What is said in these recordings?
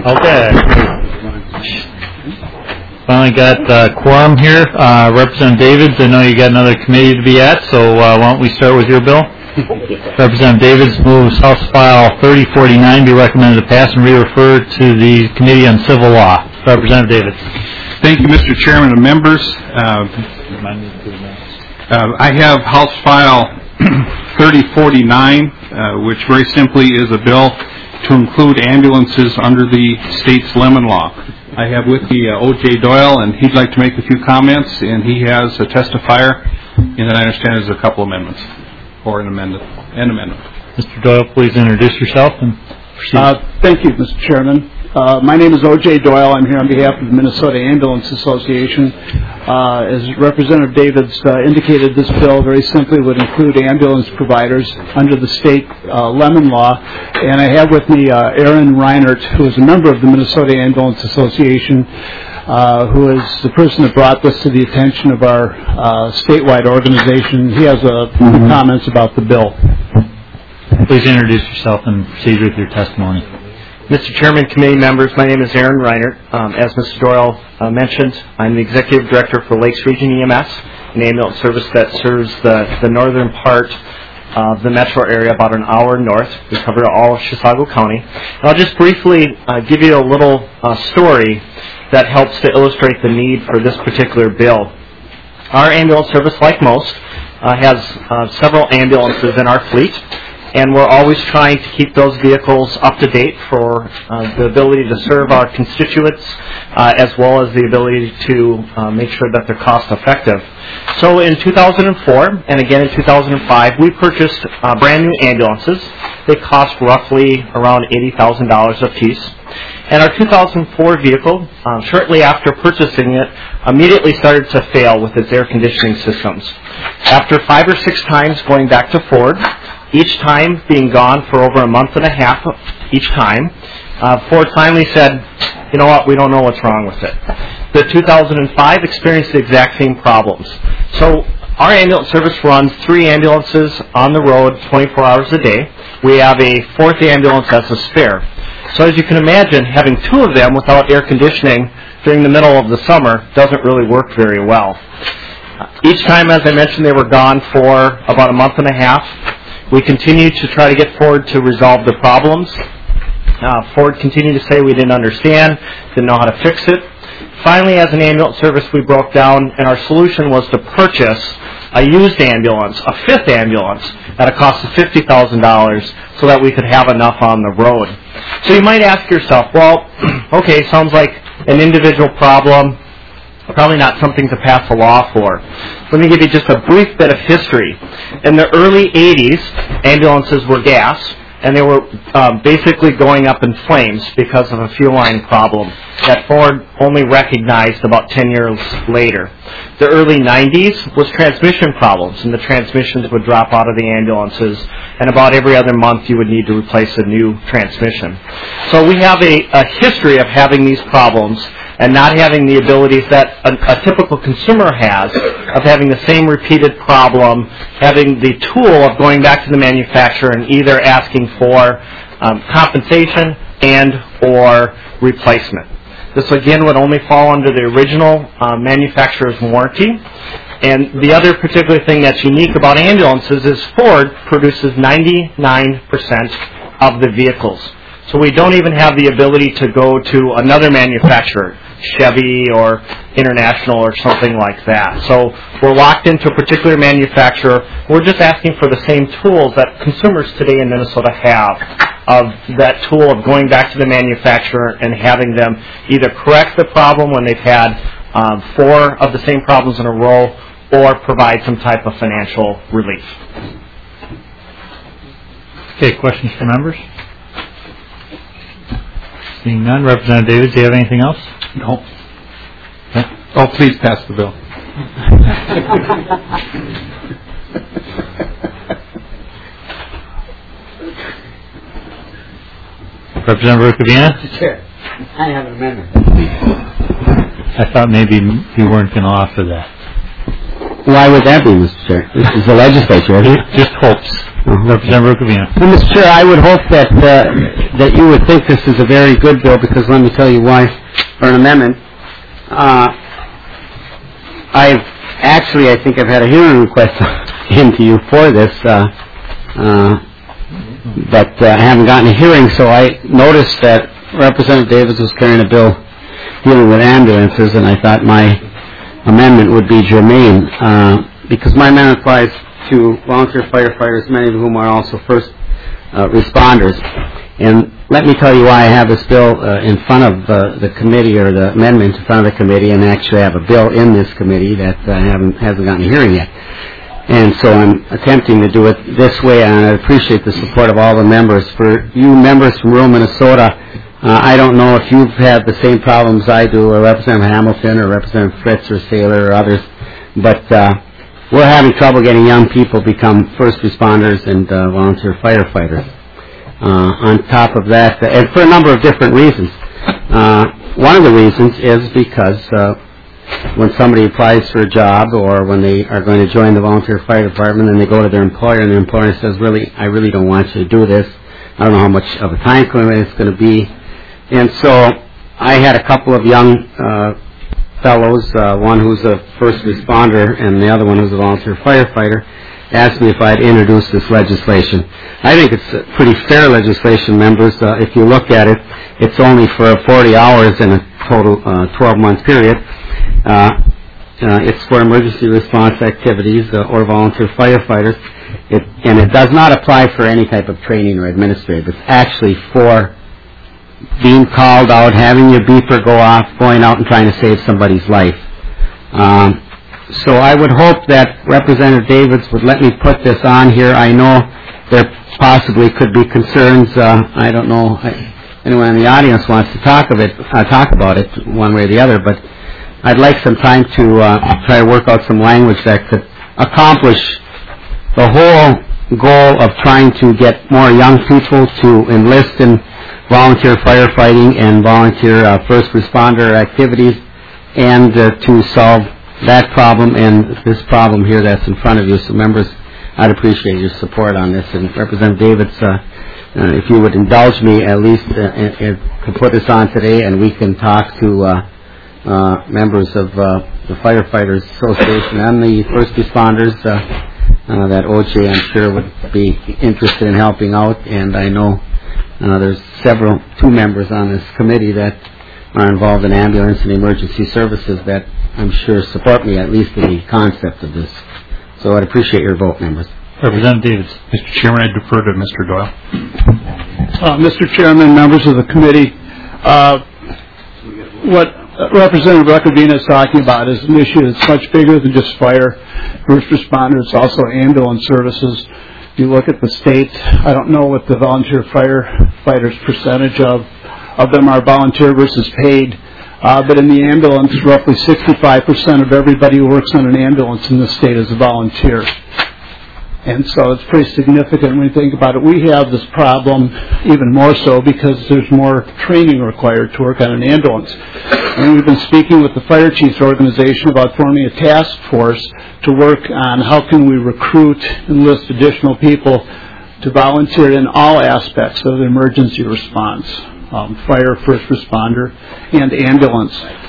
Okay. Finally got quorum here. Representative Davids, I know you got another committee to be at, so why don't we start with your bill? Representative Davids moves House File 3049 be recommended to pass and re-refer to the Committee on Civil Law. Representative Davids. Thank you, Mr. Chairman and members. I have House File 3049, which very simply is a bill to include ambulances under the state's lemon law. I have with me O.J. Doyle, and he'd like to make a few comments, and he has a testifier, and then I understand there's a couple amendments, or an amendment. Mr. Doyle, please introduce yourself and proceed. Thank you, Mr. Chairman. My name is O.J. Doyle. I'm here on behalf of the Minnesota Ambulance Association. As Representative Davids indicated, this bill very simply would include ambulance providers under the state lemon law. And I have with me Aaron Reinert, who is a member of the Minnesota Ambulance Association, who is the person that brought this to the attention of our statewide organization. He has a few comments about the bill. Please introduce yourself and proceed with your testimony. Mr. Chairman, committee members, my name is Aaron Reinert. As Mr. Doyle mentioned, I'm the Executive Director for Lakes Region EMS, an ambulance service that serves the northern part of the metro area, about an hour north. We cover all of Chisago County. And I'll just briefly give you a little story that helps to illustrate the need for this particular bill. Our ambulance service, like most, has several ambulances in our fleet. And we're always trying to keep those vehicles up to date for the ability to serve our constituents, as well as the ability to make sure that they're cost effective. So in 2004 and again in 2005, we purchased brand new ambulances. They cost roughly around $80,000 a piece. And our 2004 vehicle, shortly after purchasing it, immediately started to fail with its air conditioning systems. After 5 or 6 times going back to Ford, each time being gone for over a month and a half each time, Ford finally said, you know what, we don't know what's wrong with it. The 2005 experienced the exact same problems. So our ambulance service runs 3 ambulances on the road 24 hours a day. We have a 4th ambulance as a spare. So as you can imagine, having 2 of them without air conditioning during the middle of the summer doesn't really work very well. Each time, as I mentioned, they were gone for about a month and a half. We continued to try to get Ford to resolve the problems. Ford continued to say we didn't understand, didn't know how to fix it. Finally, as an ambulance service, we broke down, and our solution was to purchase a used ambulance, a 5th ambulance, at a cost of $50,000 so that we could have enough on the road. So you might ask yourself, well, okay, sounds like an individual problem, probably not something to pass a law for. Let me give you just a brief bit of history. In the early 80s, ambulances were gas, and they were basically going up in flames because of a fuel line problem that Ford only recognized about 10 years later. The early 90s was transmission problems, and the transmissions would drop out of the ambulances, and about every other month you would need to replace a new transmission. So we have a history of having these problems and not having the abilities that a typical consumer has of having the same repeated problem, having the tool of going back to the manufacturer and either asking for compensation and or replacement. This again would only fall under the original manufacturer's warranty. And the other particular thing that's unique about ambulances is Ford produces 99% of the vehicles. So we don't even have the ability to go to another manufacturer, Chevy or International or something like that. So we're locked into a particular manufacturer. We're just asking for the same tools that consumers today in Minnesota have, of that tool of going back to the manufacturer and having them either correct the problem when they've had 4 of the same problems in a row, or provide some type of financial relief. Okay, questions for members? Seeing none. Representative Davids, do you have anything else? No. Okay. Oh, please pass the bill. Representative Rukavina? Sure. I have an amendment. I thought maybe you weren't going to offer that. Why would that be, Mr. Chair? This is the legislature, isn't it? Just hopes. Representative Rukavina. Well, Mr. Chair, I would hope that that you would think this is a very good bill, because let me tell you why, or an amendment. I think I've had a hearing request into you for this, but I haven't gotten a hearing, so I noticed that Representative Davids was carrying a bill dealing with ambulances, and I thought my amendment would be germane, because my amendment applies to volunteer firefighters, many of whom are also first responders. And let me tell you why I have this bill in front of the committee, or the amendment in front of the committee, and actually have a bill in this committee that hasn't gotten a hearing yet. And so I'm attempting to do it this way, and I appreciate the support of all the members. For you members from rural Minnesota, I don't know if you've had the same problems I do, or Representative Hamilton, or Representative Fritz, or Saylor, or others, but we're having trouble getting young people become first responders and volunteer firefighters. On top of that, and for a number of different reasons. One of the reasons is because when somebody applies for a job, or when they are going to join the volunteer fire department, and they go to their employer, and the employer says, I really don't want you to do this. I don't know how much of a time commitment it's going to be. And so I had a couple of young fellows, one who's a first responder and the other one who's a volunteer firefighter, asked me if I'd introduce this legislation. I think it's pretty fair legislation, members. If you look at it, it's only for 40 hours in a total 12-month period. It's for emergency response activities or volunteer firefighters. And it does not apply for any type of training or administrative. It's actually for being called out, having your beeper go off, going out and trying to save somebody's life. So I would hope that Representative Davids would let me put this on here. I know there possibly could be concerns. I don't know if anyone in the audience wants to talk about it one way or the other, but I'd like some time to try to work out some language that could accomplish the whole goal of trying to get more young people to enlist in volunteer firefighting and volunteer first responder activities, and to solve that problem and this problem here that's in front of you. So members, I'd appreciate your support on this. And Representative Davids, if you would indulge me at least to put this on today, and we can talk to members of the Firefighters Association and the first responders that OJ, I'm sure, would be interested in helping out. And I know there's two members on this committee that are involved in ambulance and emergency services that I'm sure support me, at least in the concept of this. So I'd appreciate your vote, members. Representative Davids. Mr. Chairman, I defer to Mr. Doyle. Mr. Chairman, members of the committee, what Representative Rukavina is talking about is an issue that's much bigger than just fire, first responders. It's also ambulance services. If you look at the state, I don't know what the volunteer firefighters' percentage of them are volunteer versus paid, but in the ambulance, roughly 65% of everybody who works on an ambulance in the state is a volunteer. And so it's pretty significant when you think about it. We have this problem even more so because there's more training required to work on an ambulance. And we've been speaking with the Fire Chiefs Organization about forming a task force to work on how can we recruit, enlist additional people to volunteer in all aspects of the emergency response, fire, first responder, and ambulance.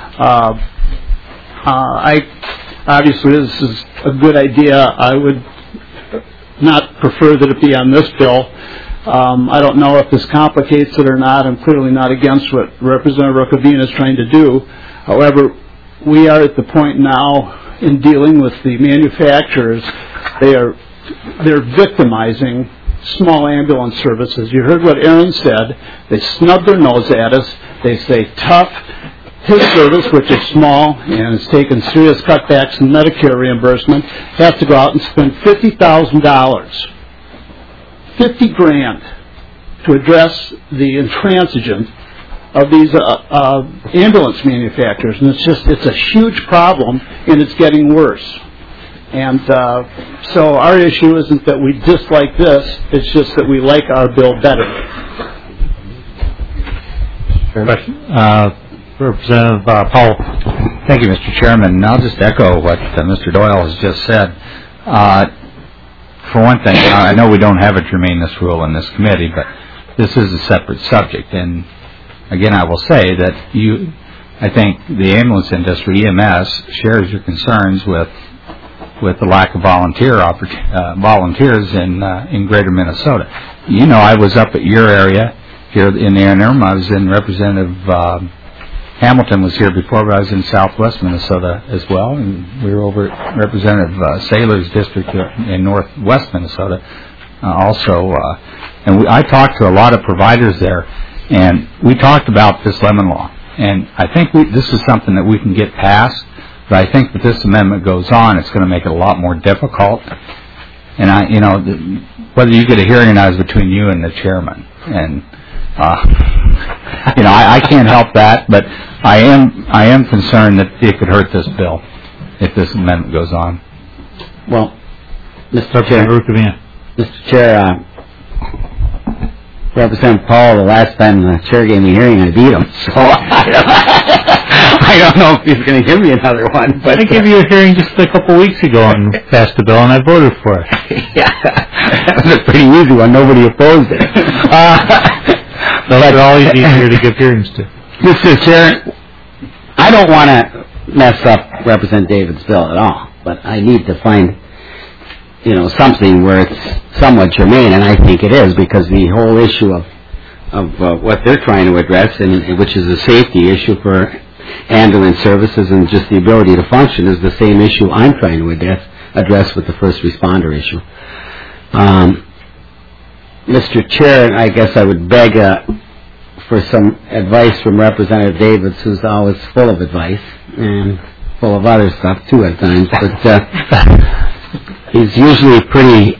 Obviously, this is a good idea. I would not prefer that it be on this bill. I don't know if this complicates it or not. I'm clearly not against what Representative Rukavina is trying to do. However, we are at the point now in dealing with the manufacturers. They're victimizing small ambulance services. You heard what Aaron said. They snub their nose at us. They say tough. His service, which is small and has taken serious cutbacks in Medicare reimbursement, has to go out and spend $50,000, $50,000 to address the intransigence of these ambulance manufacturers. And it's a huge problem, and it's getting worse. And so our issue isn't that we dislike this, it's just that we like our bill better. Representative Powell. Thank you, Mr. Chairman. I'll just echo what Mr. Doyle has just said. For one thing, I know we don't have a germaneness rule in this committee, but this is a separate subject. And again, I will say that I think the ambulance industry, EMS, shares your concerns with the lack of volunteers in Greater Minnesota. You know, I was up at your area here in the interim. I was in Representative Hamilton was here before, but I was in Southwest Minnesota as well, and we were over at Representative Saylor's district in Northwest Minnesota also. And I talked to a lot of providers there, and we talked about this lemon law. And I think this is something that we can get past, but I think that this amendment goes on, it's going to make it a lot more difficult. And whether you get a hearing or not is between you and the chairman. And I can't help that, but I am concerned that it could hurt this bill if this amendment goes on. Well, Mr. Chair, Representative Paul, the last time the chair gave me a hearing, I beat him. So I don't know if he's going to give me another one. But I gave you a hearing just a couple weeks ago and passed the bill, and I voted for it. Yeah, that was a pretty easy one. Nobody opposed it. Those are always easier to give hearings to. Mr. Chair, I don't want to mess up Representative David's bill at all, but I need to find something where it's somewhat germane, and I think it is, because the whole issue of what they're trying to address, and which is a safety issue for ambulance services and just the ability to function, is the same issue I'm trying to address with the first responder issue. Mr. Chair, I guess I would beg for some advice from Representative Davids, who's always full of advice and full of other stuff too at times, but he's usually pretty,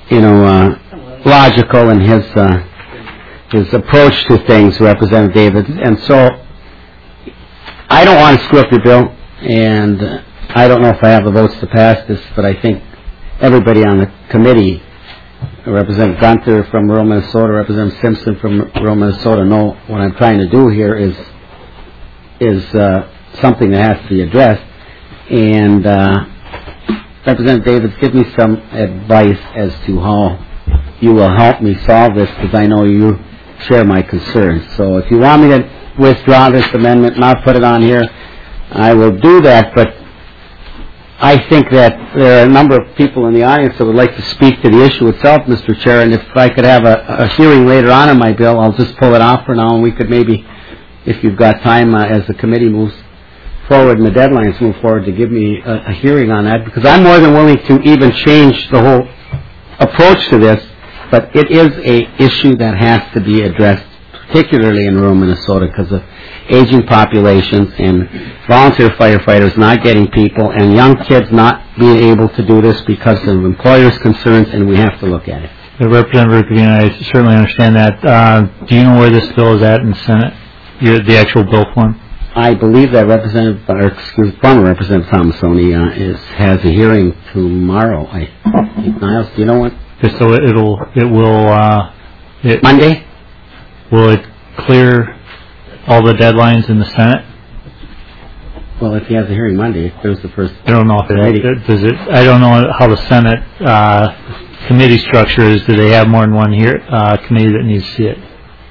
logical in his approach to things, Representative Davids. And so I don't want to screw up your bill, and I don't know if I have the votes to pass this, but I think everybody on the committee, Representative Gunther from rural Minnesota, Representative Simpson from rural Minnesota, know what I'm trying to do here is something that has to be addressed. And Representative Davids, give me some advice as to how you will help me solve this, because I know you share my concerns. So if you want me to withdraw this amendment and not put it on here, I will do that, but I think that there are a number of people in the audience that would like to speak to the issue itself, Mr. Chair, and if I could have a hearing later on in my bill, I'll just pull it off for now, and we could maybe, if you've got time as the committee moves forward and the deadlines move forward, to give me a hearing on that, because I'm more than willing to even change the whole approach to this, but it is a issue that has to be addressed, particularly in rural Minnesota, because of aging populations and volunteer firefighters not getting people, and young kids not being able to do this because of employers' concerns, and we have to look at it. Representative Rukavina, I certainly understand that. Do you know where this bill is at in the Senate, the actual bill form? I believe that former Representative Thomasoni has a hearing tomorrow. Niles, do you know what? So it will Monday? Will it clear all the deadlines in the Senate? Well, if he has a hearing Monday, it clears the first. I don't know if does it. I don't know how the Senate committee structure is. Do they have more than one committee that needs to see it?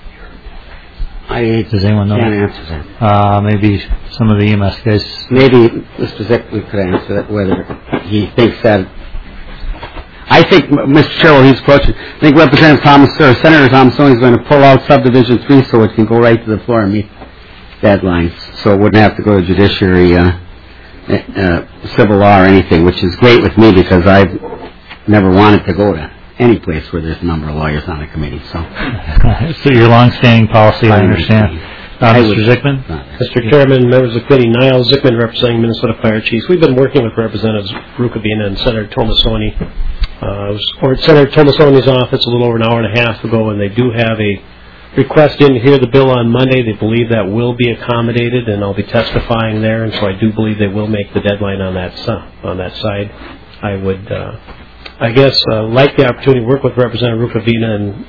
Does anyone know? Can't answer that. Maybe some of the EMS guys. Maybe Mr. Zickley could answer that, whether he thinks that. I think, Mr. Chair, he's approaching. I think Representative Senator Thomasoni is going to pull out Subdivision 3 so it can go right to the floor and meet deadlines. So it wouldn't have to go to judiciary, civil law or anything, which is great with me because I've never wanted to go to any place where there's a number of lawyers on the committee. So your long-standing policy, I understand. Mr. Zickman? Mr. Chairman, members of the committee, Niles Zickman representing Minnesota Fire Chiefs. We've been working with Representatives Rukavina and Senator Tomasoni. I was at Senator Tomasoni's office a little over an hour and a half ago, and they do have a request in to hear the bill on Monday. They believe that will be accommodated, and I'll be testifying there, and so I do believe they will make the deadline on that side. I would, like the opportunity to work with Representative Rukavina and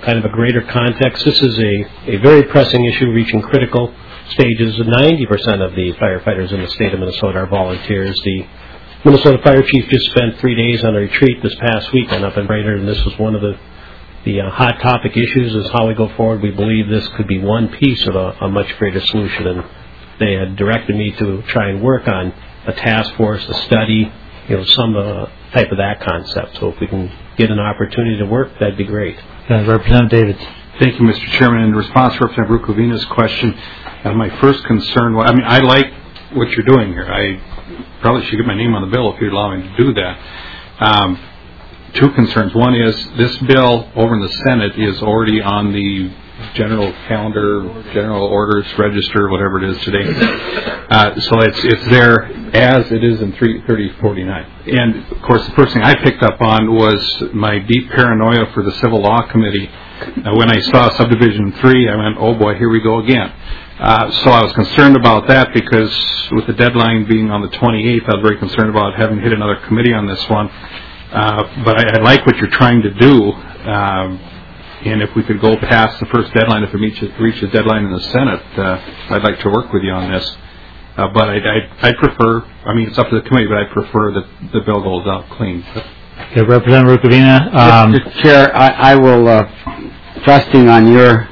kind of a greater context, this is a very pressing issue reaching critical stages. 90% of the firefighters in the state of Minnesota are volunteers. The Minnesota Fire Chief just spent 3 days on a retreat this past weekend up in Brainerd, and this was one of the hot topic issues is how we go forward. We believe this could be one piece of a much greater solution, and they had directed me to try and work on a task force, a study, some type of that concept. So if we can get an opportunity to work, that'd be great. Representative Davids. Thank you, Mr. Chairman. In response to Representative Rukavina's question, my first concern was, I like what you're doing here. I probably should get my name on the bill if you'd allow me to do that. Two concerns. One is this bill over in the Senate is already on the general calendar, general orders, register, whatever it is today. So it's there as it is in 3049. And, of course, the first thing I picked up on was my deep paranoia for the Civil Law Committee. When I saw Subdivision 3, I went, oh, boy, here we go again. So I was concerned about that because with the deadline being on the 28th, I was very concerned about having hit another committee on this one. But I like what you're trying to do. And if we could go past the first deadline, if it reaches deadline in the Senate, I'd like to work with you on this. But I prefer, it's up to the committee, but I prefer that the bill goes out clean. Okay, Representative Rukavina. Mr. Chair, I will, trusting on your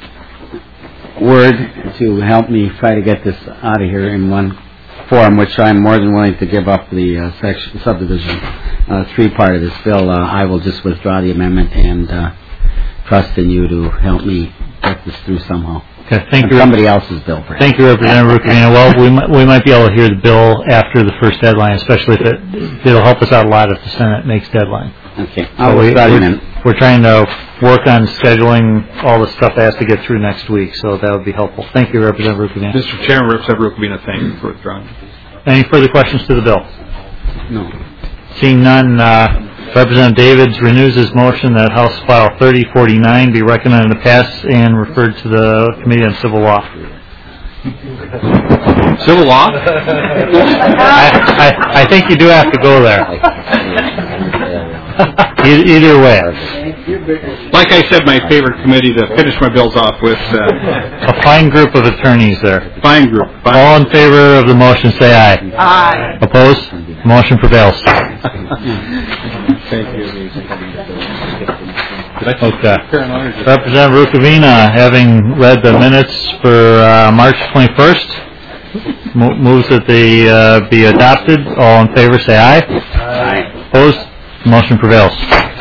word to help me try to get this out of here in one form, which I'm more than willing to give up the subdivision 3 part of this bill. I will just withdraw the amendment and trust in you to help me get this through somehow. Okay, thank you. Somebody else's bill, perhaps. Thank you, Representative Rukavina. Well, we might be able to hear the bill after the first deadline, especially if it'll help us out a lot if the Senate makes deadline. Okay, we're trying to work on scheduling all the stuff that has to get through next week, so that would be helpful. Thank you, Representative Rukavina. Mr. Chairman, Representative Rukavina, thank you for withdrawing. Any further questions to the bill? No. Seeing none, Representative Davids renews his motion that House File 3049 be recommended to pass and referred to the Committee on Civil Law. Civil law? I think you do have to go there. Either way. Like I said, my favorite committee to finish my bills off with. A fine group of attorneys there. Fine group. All in favor of the motion, say aye. Aye. Opposed? Motion prevails. Thank you. Okay. Representative Rukavina, having read the minutes for March 21st, moves that they be adopted. All in favor, say aye. Aye. Opposed? Motion prevails.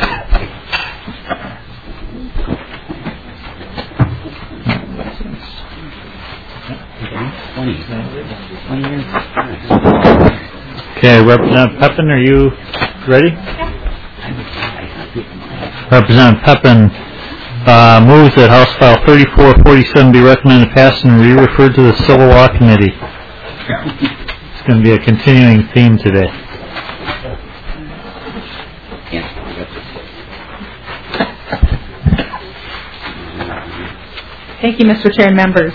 Okay, Representative Pepin, are you ready? Representative Pepin moves that House File 3447 be recommended to pass and be referred to the Civil Law Committee. It's going to be a continuing theme today. Thank you, Mr. Chair and members.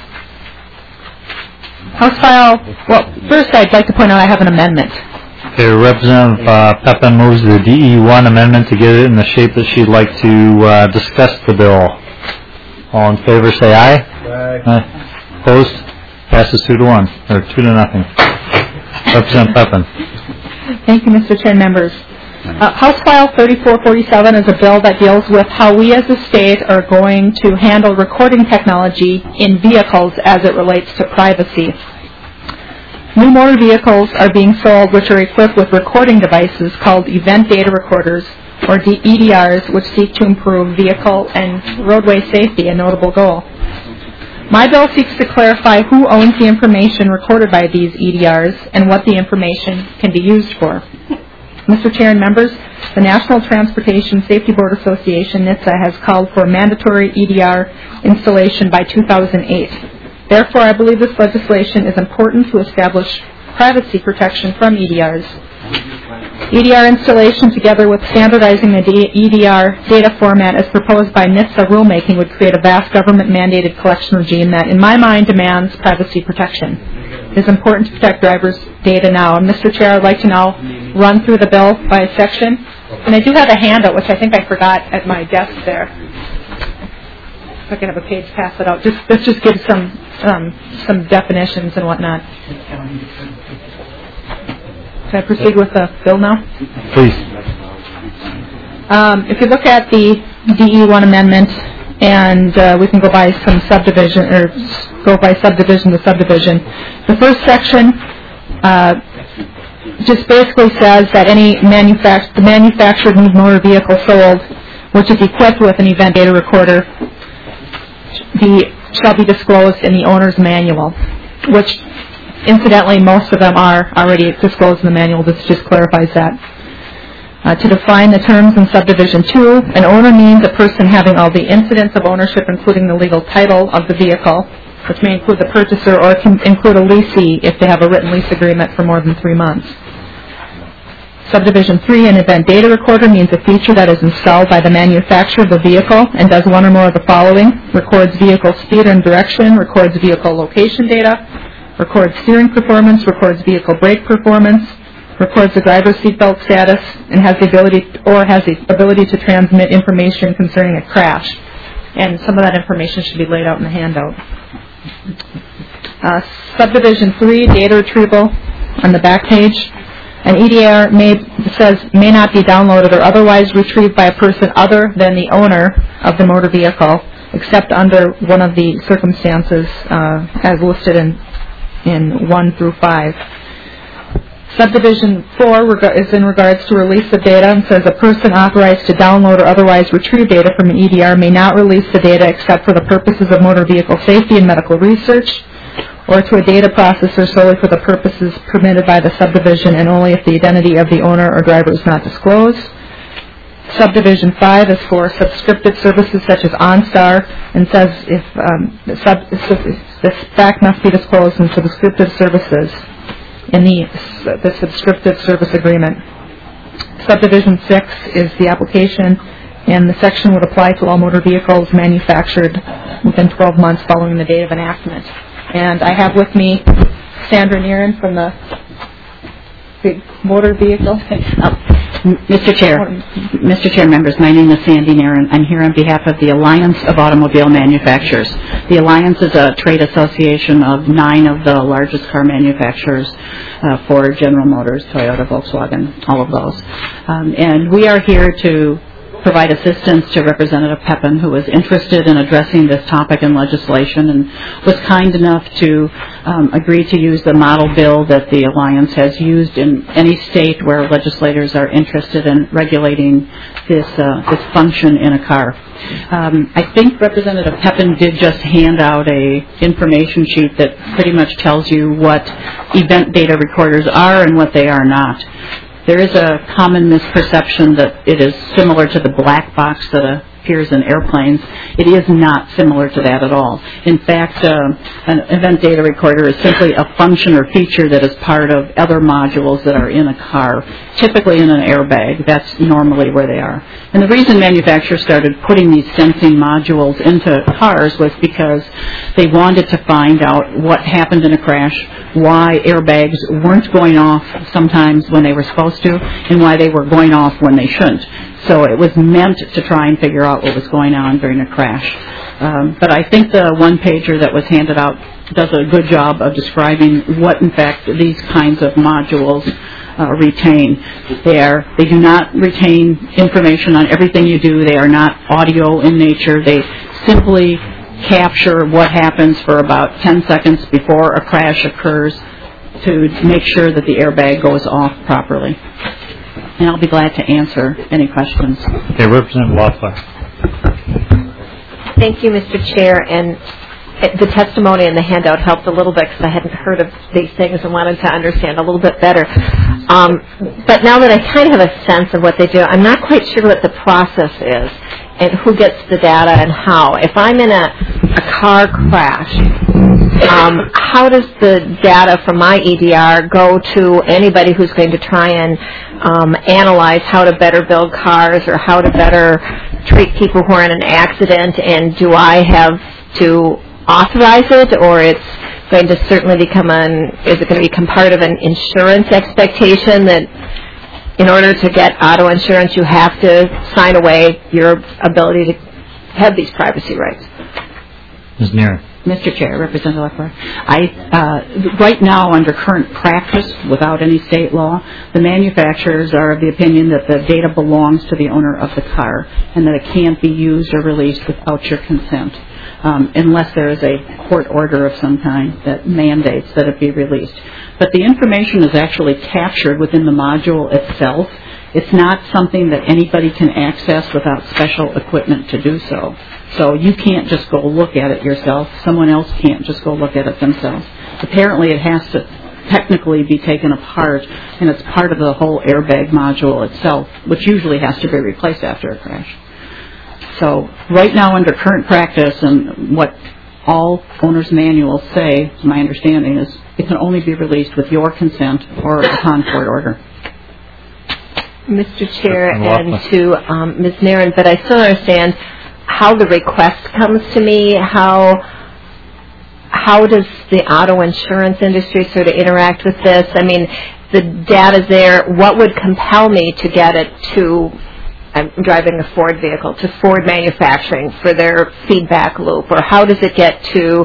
House File, first I'd like to point out I have an amendment. Okay, Representative Pepin moves the DE1 amendment to get it in the shape that she'd like to discuss the bill. All in favor, say aye. Aye. Opposed? Passes 2-1, or 2-0. Representative Pepin. Thank you, Mr. Chair and members. House File 3447 is a bill that deals with how we as a state are going to handle recording technology in vehicles as it relates to privacy. New motor vehicles are being sold which are equipped with recording devices called event data recorders, or EDRs, which seek to improve vehicle and roadway safety, a notable goal. My bill seeks to clarify who owns the information recorded by these EDRs and what the information can be used for. Mr. Chair and members, the National Transportation Safety Board Association, NHTSA, has called for mandatory EDR installation by 2008. Therefore, I believe this legislation is important to establish privacy protection from EDRs. EDR installation, together with standardizing the EDR data format as proposed by NHTSA rulemaking, would create a vast government-mandated collection regime that, in my mind, demands privacy protection. It is important to protect drivers' data now. And Mr. Chair, I'd like to now run through the bill by section. And I do have a handout, which I think I forgot at my desk there. if I could have a page pass it out. Let's just give some definitions and whatnot. Can I proceed with the bill now? Please. If you look at the DE1 amendment, and we can go by some subdivision, or go by subdivision to subdivision. The first section just basically says that any manufactured motor vehicle sold, which is equipped with an event data recorder, shall be disclosed in the owner's manual, which incidentally most of them are already disclosed in the manual. This just clarifies that. To define the terms in subdivision 2, an owner means a person having all the incidents of ownership, including the legal title of the vehicle, which may include the purchaser or can include a leasee if they have a written lease agreement for more than 3 months. Subdivision 3, an event data recorder means a feature that is installed by the manufacturer of the vehicle and does one or more of the following: records vehicle speed and direction, records vehicle location data, records steering performance, records vehicle brake performance, records the driver's seatbelt status, and has the ability to transmit information concerning a crash. And some of that information should be laid out in the handout. Subdivision 3, data retrieval on the back page. An EDR may not be downloaded or otherwise retrieved by a person other than the owner of the motor vehicle, except under one of the circumstances as listed in 1 through 5. Subdivision 4 is in regards to release of data and says a person authorized to download or otherwise retrieve data from an EDR may not release the data except for the purposes of motor vehicle safety and medical research, or to a data processor solely for the purposes permitted by the subdivision and only if the identity of the owner or driver is not disclosed. Subdivision 5 is for subscriptive services such as OnStar and says if the fact must be disclosed in subscriptive services in the subscriptive service agreement. Subdivision 6 is the application, and the section would apply to all motor vehicles manufactured within 12 months following the date of enactment. And I have with me Sandra Nearen from the motor vehicle. Mr. Chair, members, my name is Sandy Nearen. I'm here on behalf of the Alliance of Automobile Manufacturers. The Alliance is a trade association of 9 of the largest car manufacturers, Ford, General Motors, Toyota, Volkswagen, all of those. And we are here to provide assistance to Representative Pepin, who was interested in addressing this topic in legislation and was kind enough to agree to use the model bill that the Alliance has used in any state where legislators are interested in regulating this function in a car. I think Representative Pepin did just hand out a information sheet that pretty much tells you what event data recorders are and what they are not. There is a common misperception that it is similar to the black box that appears in airplanes. It is not similar to that at all. In fact, an event data recorder is simply a function or feature that is part of other modules that are in a car, typically in an airbag. That's normally where they are. And the reason manufacturers started putting these sensing modules into cars was because they wanted to find out what happened in a crash, why airbags weren't going off sometimes when they were supposed to, and why they were going off when they shouldn't. So it was meant to try and figure out what was going on during a crash. But I think the one-pager that was handed out does a good job of describing what, in fact, these kinds of modules retain. They do not retain information on everything you do. They are not audio in nature. They simply capture what happens for about 10 seconds before a crash occurs to make sure that the airbag goes off properly. And I'll be glad to answer any questions. Okay, Representative Loeffler. Thank you, Mr. Chair. And the testimony in the handout helped a little bit because I hadn't heard of these things and wanted to understand a little bit better. But now that I kind of have a sense of what they do, I'm not quite sure what the process is and who gets the data and how. If I'm in a car crash, how does the data from my EDR go to anybody who's going to try and analyze how to better build cars or how to better treat people who are in an accident? And do I have to authorize it, or it's going to certainly is it going to become part of an insurance expectation that in order to get auto insurance you have to sign away your ability to have these privacy rights? Ms. Neer. Mr. Chair, Representative Leffler, right now, under current practice, without any state law, the manufacturers are of the opinion that the data belongs to the owner of the car and that it can't be used or released without your consent, unless there is a court order of some kind that mandates that it be released. But the information is actually captured within the module itself. It's not something that anybody can access without special equipment to do so. So you can't just go look at it yourself. Someone else can't just go look at it themselves. Apparently it has to technically be taken apart, and it's part of the whole airbag module itself, which usually has to be replaced after a crash. So right now, under current practice and what all owner's manuals say, to my understanding, is it can only be released with your consent or upon court order. Mr. Chair, and to Ms. Nairn, but I still understand how the request comes to me. How does the auto insurance industry sort of interact with this? I mean, the data's there. What would compel me to get it to, I'm driving a Ford vehicle, to Ford Manufacturing for their feedback loop? Or how does it get to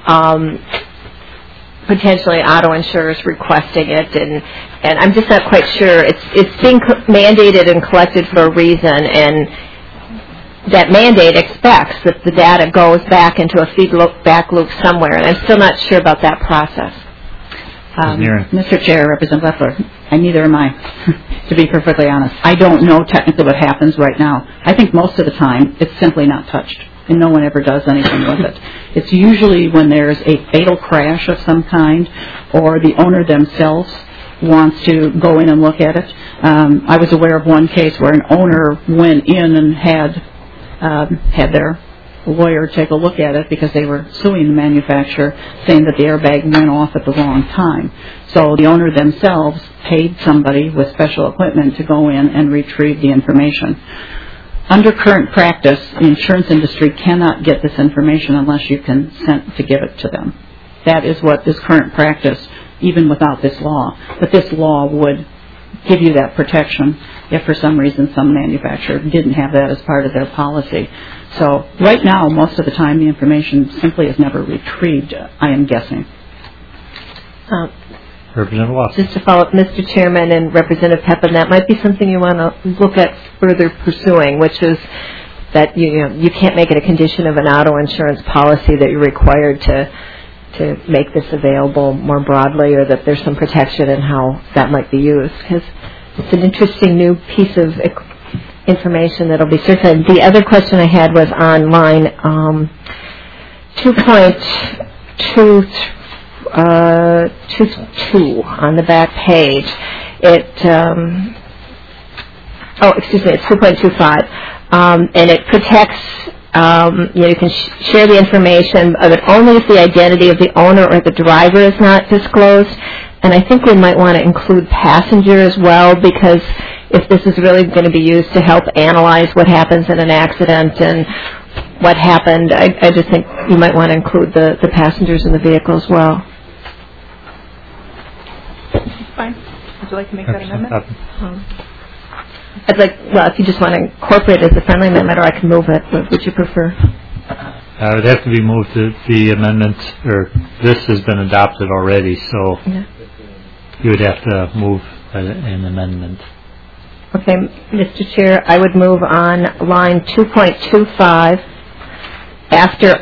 potentially auto insurers requesting it? And I'm just not quite sure. It's being mandated and collected for a reason, and that mandate expects that the data goes back into a feedback loop somewhere, and I'm still not sure about that process. Mr. Chair, Representative Leffler, neither am I, to be perfectly honest. I don't know technically what happens right now. I think most of the time it's simply not touched, and no one ever does anything with it. It's usually when there's a fatal crash of some kind, or the owner themselves wants to go in and look at it. I was aware of one case where an owner went in and had their lawyer take a look at it because they were suing the manufacturer, saying that the airbag went off at the wrong time. So the owner themselves paid somebody with special equipment to go in and retrieve the information. Under current practice, the insurance industry cannot get this information unless you consent to give it to them. That is what is current practice, even without this law. But this law would give you that protection if for some reason some manufacturer didn't have that as part of their policy. So right now, most of the time, the information simply is never retrieved, I am guessing. Representative Watson. Just to follow up, Mr. Chairman and Representative Pepin, that might be something you want to look at further pursuing, which is that you can't make it a condition of an auto insurance policy that you're required to make this available more broadly, or that there's some protection in how that might be used, because it's an interesting new piece of information that will be certain. The other question I had was on line 2.22 on the back page. It's 2.25, and it protects. You can share the information, but only if the identity of the owner or the driver is not disclosed. And I think we might want to include passenger as well, because if this is really going to be used to help analyze what happens in an accident and what happened, I just think you might want to include the passengers in the vehicle as well. Fine. Would you like to make that amendment? If you just want to incorporate it as a friendly amendment, or I can move it. What would you prefer? It would have to be moved to the amendment, or this has been adopted already, so you would have to move an amendment. Okay, Mr. Chair, I would move on line 2.25 after,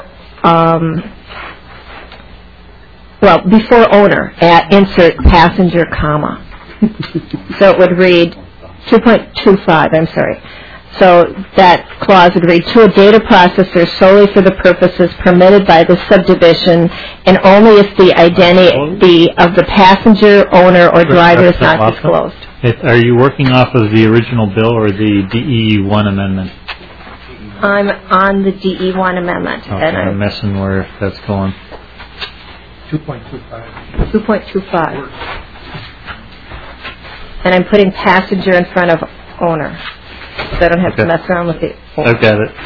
before owner, insert passenger, comma. So it would read 2.25, I'm sorry. So that clause would read, to a data processor solely for the purposes permitted by the subdivision, and only if the identity of the passenger, owner, or driver is not disclosed. Are you working off of the original bill or the DE1 amendment? I'm on the DE1 amendment. Okay, I'm messing where that's going. 2.25. 2.25. And I'm putting passenger in front of owner, so I don't have to mess around with it. I've got it.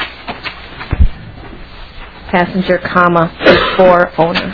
Passenger, comma, before owner.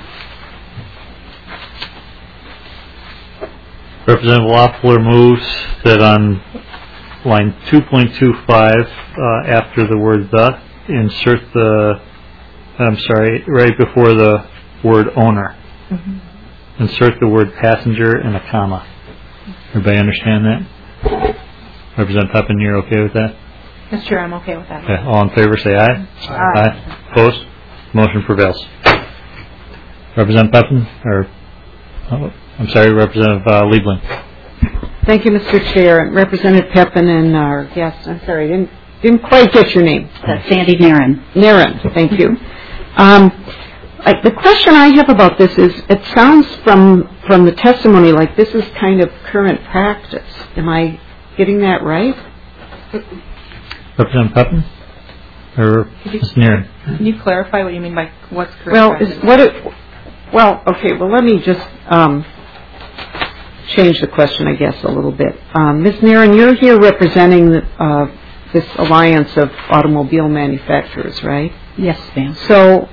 Representative Loeffler moves that on line 2.25, after the word the, insert the I'm sorry, right before the word owner. Insert the word passenger and a comma. Everybody understand that? Representative Pepin, you're okay with that? Mr. Chair, I'm okay with that. Okay. All in favor say aye. Aye. Opposed? Motion prevails. Representative Pepin, or, I'm sorry, Representative Liebling. Thank you, Mr. Chair. Representative Pepin and our guest, I'm sorry, didn't quite get your name. That's Sandy Nairn. Nairn, thank you. The question I have about this is, it sounds from the testimony like this is kind of current practice. Am I getting that right? Representative Pepin? Or Ms. Nairn? Can you clarify what you mean by what's correct? Let me just change the question, I guess, a little bit. Ms. Nairn, you're here representing this alliance of automobile manufacturers, right? Yes, ma'am. So,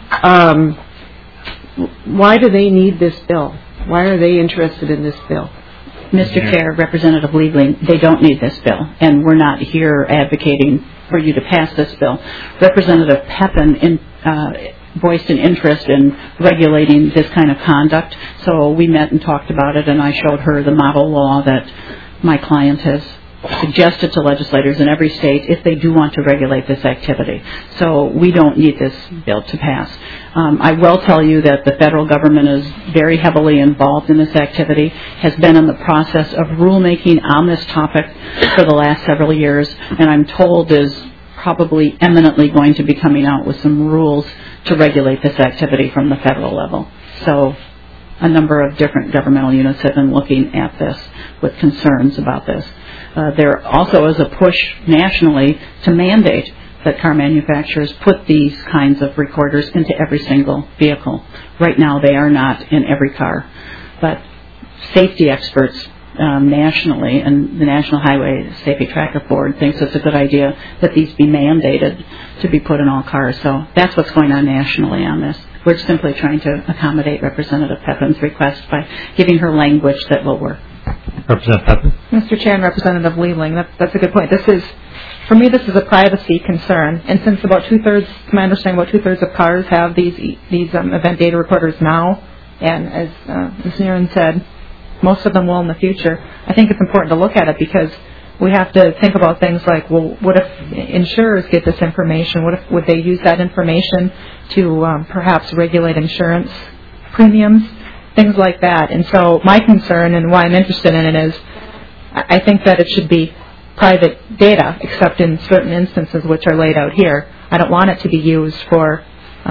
why do they need this bill? Why are they interested in this bill? Mr. Chair, Representative Liebling, they don't need this bill, and we're not here advocating for you to pass this bill. Representative Pepin voiced an interest in regulating this kind of conduct, so we met and talked about it, and I showed her the model law that my client has suggested to legislators in every state if they do want to regulate this activity. So we don't need this bill to pass. I will tell you that the federal government is very heavily involved in this activity, has been in the process of rulemaking on this topic for the last several years, and I'm told is probably eminently going to be coming out with some rules to regulate this activity from the federal level. So a number of different governmental units have been looking at this with concerns about this. There also is a push nationally to mandate that car manufacturers put these kinds of recorders into every single vehicle. Right now they are not in every car, but safety experts nationally, and the National Highway Safety Tracker Board thinks it's a good idea that these be mandated to be put in all cars. So that's what's going on nationally on this. We're simply trying to accommodate Representative Pepin's request by giving her language that will work. Representative Pepin. Mr. Chair and Representative Liebling, that's a good point. For me, this is a privacy concern, and since about two-thirds, to my understanding, about two-thirds of cars have these event data recorders now, and as Ms. Nairn said, most of them will in the future. I think it's important to look at it because we have to think about things like, well, what if insurers get this information? Would they use that information to perhaps regulate insurance premiums? Things like that. And so my concern and why I'm interested in it is I think that it should be private data, except in certain instances which are laid out here. I don't want it to be used for,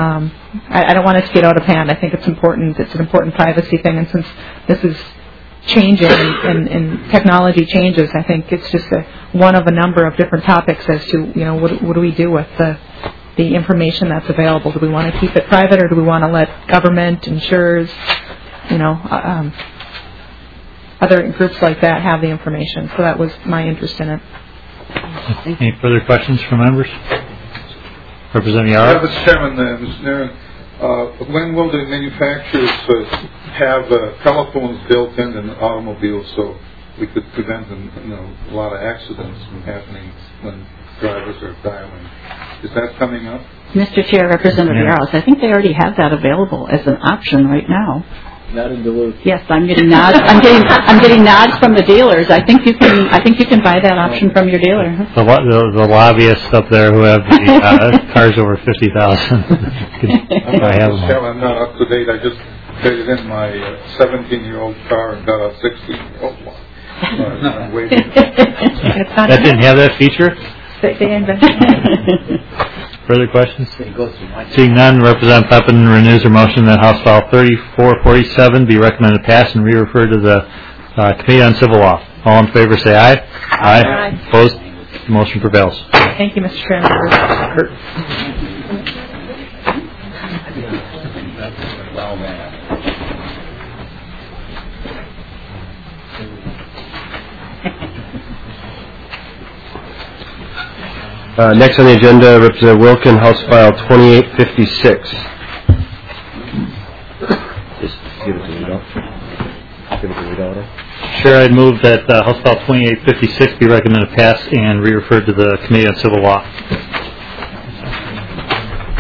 I don't want it to get out of hand. I think it's important. It's an important privacy thing. And since this is changing and technology changes, I think it's just one of a number of different topics as to, what do we do with the information that's available? Do we want to keep it private, or do we want to let government, insurers, other groups like that have the information? So that was my interest in it. Any further questions from members? Representative Yara? Mr. Chairman, Ms. Nairn, when will the manufacturers have telephones built in automobiles so we could prevent a lot of accidents from happening when drivers are dialing? Is that coming up? Mr. Chair, Representative Yaros, I think they already have that available as an option right now. Not in Duluth. Yes, I'm getting nods. I'm getting nods from the dealers. I think you can buy that option from your dealer. The lobbyists up there who have the cars over 50,000. I'm not up to date. I just traded in my 17-year-old car and got a 16-year-old one. I'm waiting. That didn't have that feature? They invented. Further questions? Seeing none, Representative Pepin renews her motion that House File 3447 be recommended pass and re-referred to the Committee on Civil Law. All in favor say aye. Aye. Opposed? The motion prevails. Thank you, Mr. Chairman. Next on the agenda, Representative Wilkin, House File 2856. Just give it to Rita. Sure, I'd move that House File 2856 be recommended pass and re-referred to the Committee on Civil Law.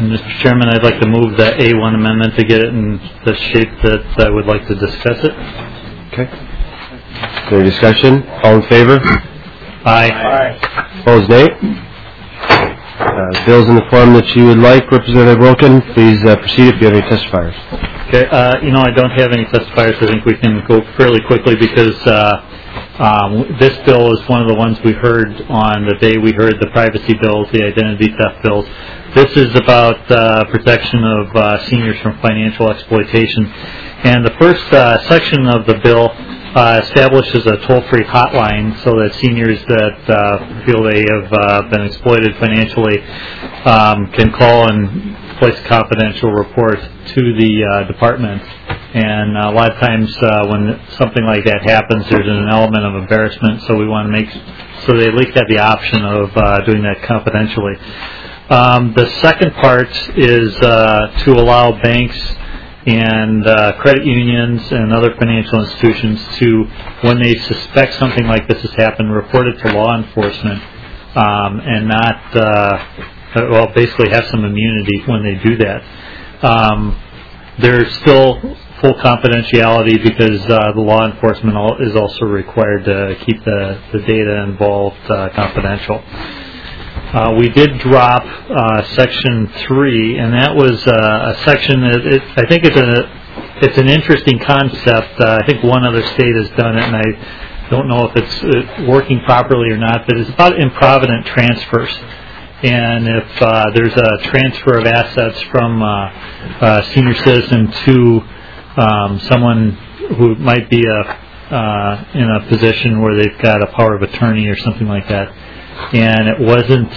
Mr. Chairman, I'd like to move the A1 amendment to get it in the shape that I would like to discuss it. Okay. Any discussion? All in favor? Aye. Opposed, nay? Bill's in the form that you would like. Representative Wilkin, please proceed if you have any testifiers. Okay. I don't have any testifiers. I think we can go fairly quickly because this bill is one of the ones we heard on the day we heard the privacy bills, the identity theft bills. This is about protection of seniors from financial exploitation. And the first section of the bill establishes a toll-free hotline so that seniors that feel they have been exploited financially can call and place a confidential report to the department. And a lot of times when something like that happens, there's an element of embarrassment, so we want to make so they at least have the option of doing that confidentially. The second part is to allow banks and credit unions and other financial institutions to, when they suspect something like this has happened, report it to law enforcement and not, basically have some immunity when they do that. There's still full confidentiality because the law enforcement is also required to keep the data involved confidential. We did drop Section 3, and that was a section that I think it's an interesting concept. I think one other state has done it, and I don't know if it's working properly or not, but it's about improvident transfers. And if there's a transfer of assets from a senior citizen to someone who might be in a position where they've got a power of attorney or something like that, and it wasn't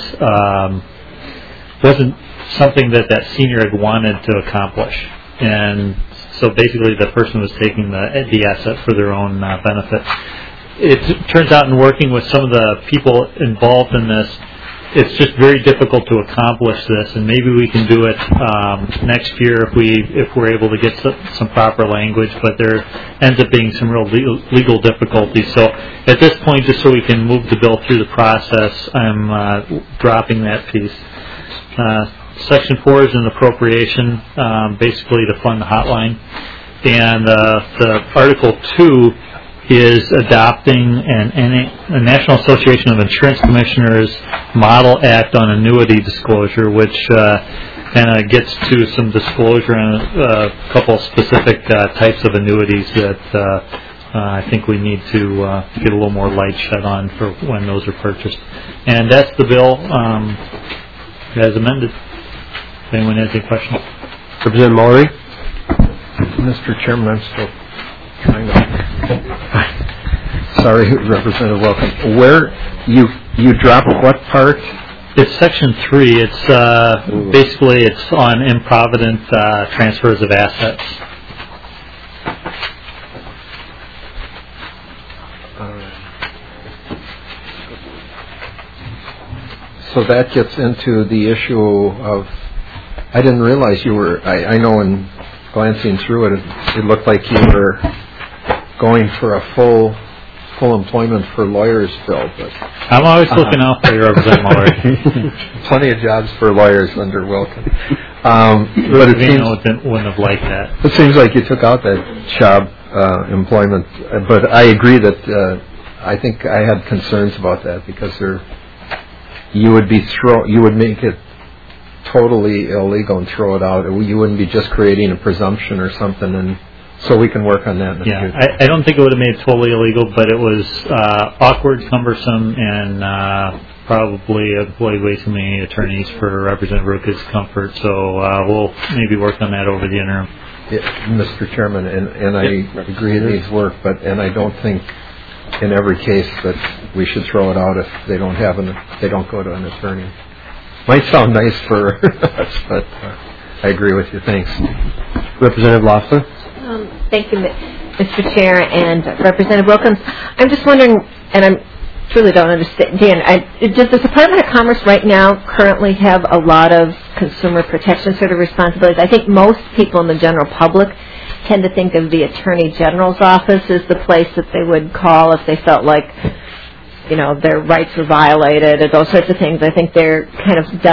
something that senior had wanted to accomplish, and so basically the person was taking the asset for their own benefit. It turns out in working with some of the people involved in this, it's just very difficult to accomplish this, and maybe we can do it next year if we're able to get some proper language, but there ends up being some real legal difficulties. So at this point, just so we can move the bill through the process, I'm dropping that piece. Section 4 is an appropriation, basically to fund the hotline, and the Article 2 is adopting a National Association of Insurance Commissioners Model Act on Annuity Disclosure, which kind of gets to some disclosure on a couple specific types of annuities that I think we need to get a little more light shed on for when those are purchased. And that's the bill as amended. If anyone has any questions? Representative Mallory? Mr. Chairman, I'm still trying to... Sorry, Representative Welcome. Where you drop what part? It's Section 3. It's basically it's on improvident transfers of assets. So that gets into the issue of. I didn't realize you were. I know in glancing through it, it looked like you were going for a full employment for lawyers bill, but I'm always looking out for you, Representative Mallory. Plenty of jobs for lawyers under Wilkin. But it seems wouldn't have liked that. It seems like you took out that job employment, but I agree that I think I had concerns about that because you would make it totally illegal and throw it out. You wouldn't be just creating a presumption or something, and so we can work on that in the future. I don't think it would have made it totally illegal, but it was awkward, cumbersome, and probably employed way too many attorneys for Representative Ruka's comfort. So we'll maybe work on that over the interim. Mr. Chairman, and I agree it needs work, and I don't think in every case that we should throw it out if they don't go to an attorney. Might sound nice for us, but I agree with you. Thanks. Representative Loeffler? Thank you, Mr. Chair and Representative Wilkins. I'm just wondering, and I truly don't understand, does the Department of Commerce right now currently have a lot of consumer protection sort of responsibilities? I think most people in the general public tend to think of the Attorney General's office as the place that they would call if they felt like, their rights were violated or those sorts of things. I think they're kind of done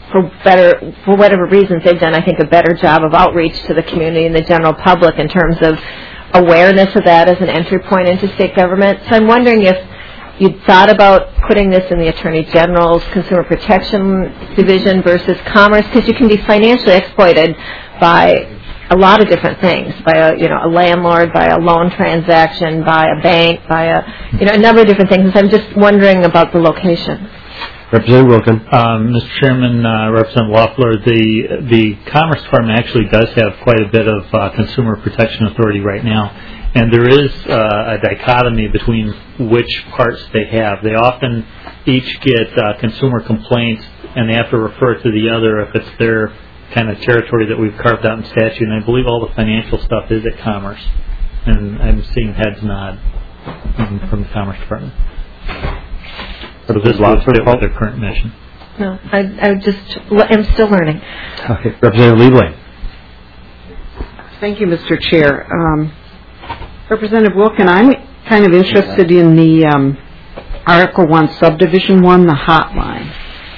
for whatever reasons, they've done, I think, a better job of outreach to the community and the general public in terms of awareness of that as an entry point into state government. So I'm wondering if you thought about putting this in the Attorney General's Consumer Protection Division versus Commerce, because you can be financially exploited by a lot of different things, by a landlord, by a loan transaction, by a bank, by a number of different things. So I'm just wondering about the location. Representative Wilkin. Mr. Chairman, Representative Loeffler, the Commerce Department actually does have quite a bit of Consumer Protection Authority right now, and there is a dichotomy between which parts they have. They often each get consumer complaints, and they have to refer to the other if it's their kind of territory that we've carved out in statute, and I believe all the financial stuff is at Commerce, and I'm seeing heads nod from the Commerce Department. So this would fit with their current mission. No, I'm still learning. Okay. Representative Liebling. Thank you, Mr. Chair. Representative Wilkin, I'm kind of interested in the Article 1, Subdivision 1, the hotline.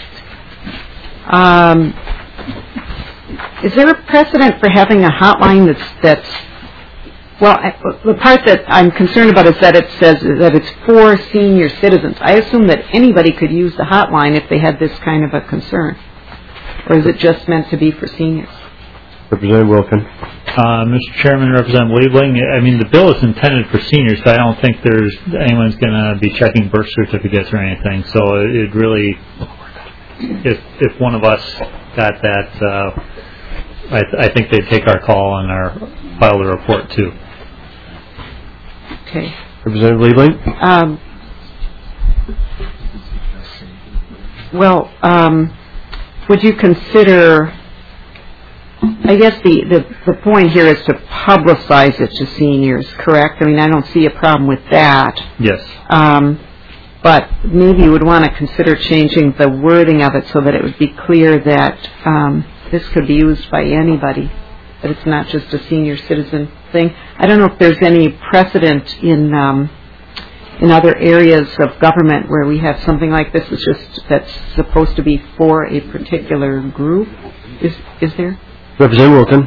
Is there a precedent for having a hotline that's well, the part that I'm concerned about is that it says that it's for senior citizens. I assume that anybody could use the hotline if they had this kind of a concern. Or is it just meant to be for seniors? Representative Wilkin. Mr. Chairman, Representative Liebling, I mean, the bill is intended for seniors, so I don't think anyone's going to be checking birth certificates or anything. So it really, if one of us got that, I think they'd take our call and file the report too. Okay. Representative Liebling. Would you consider, I guess the point here is to publicize it to seniors, correct? I mean, I don't see a problem with that. Yes. But maybe you would want to consider changing the wording of it so that it would be clear that this could be used by anybody, that it's not just a senior citizen thing. I don't know if there's any precedent in other areas of government where we have something like this that's supposed to be for a particular group. Is there? Representative Wilkin.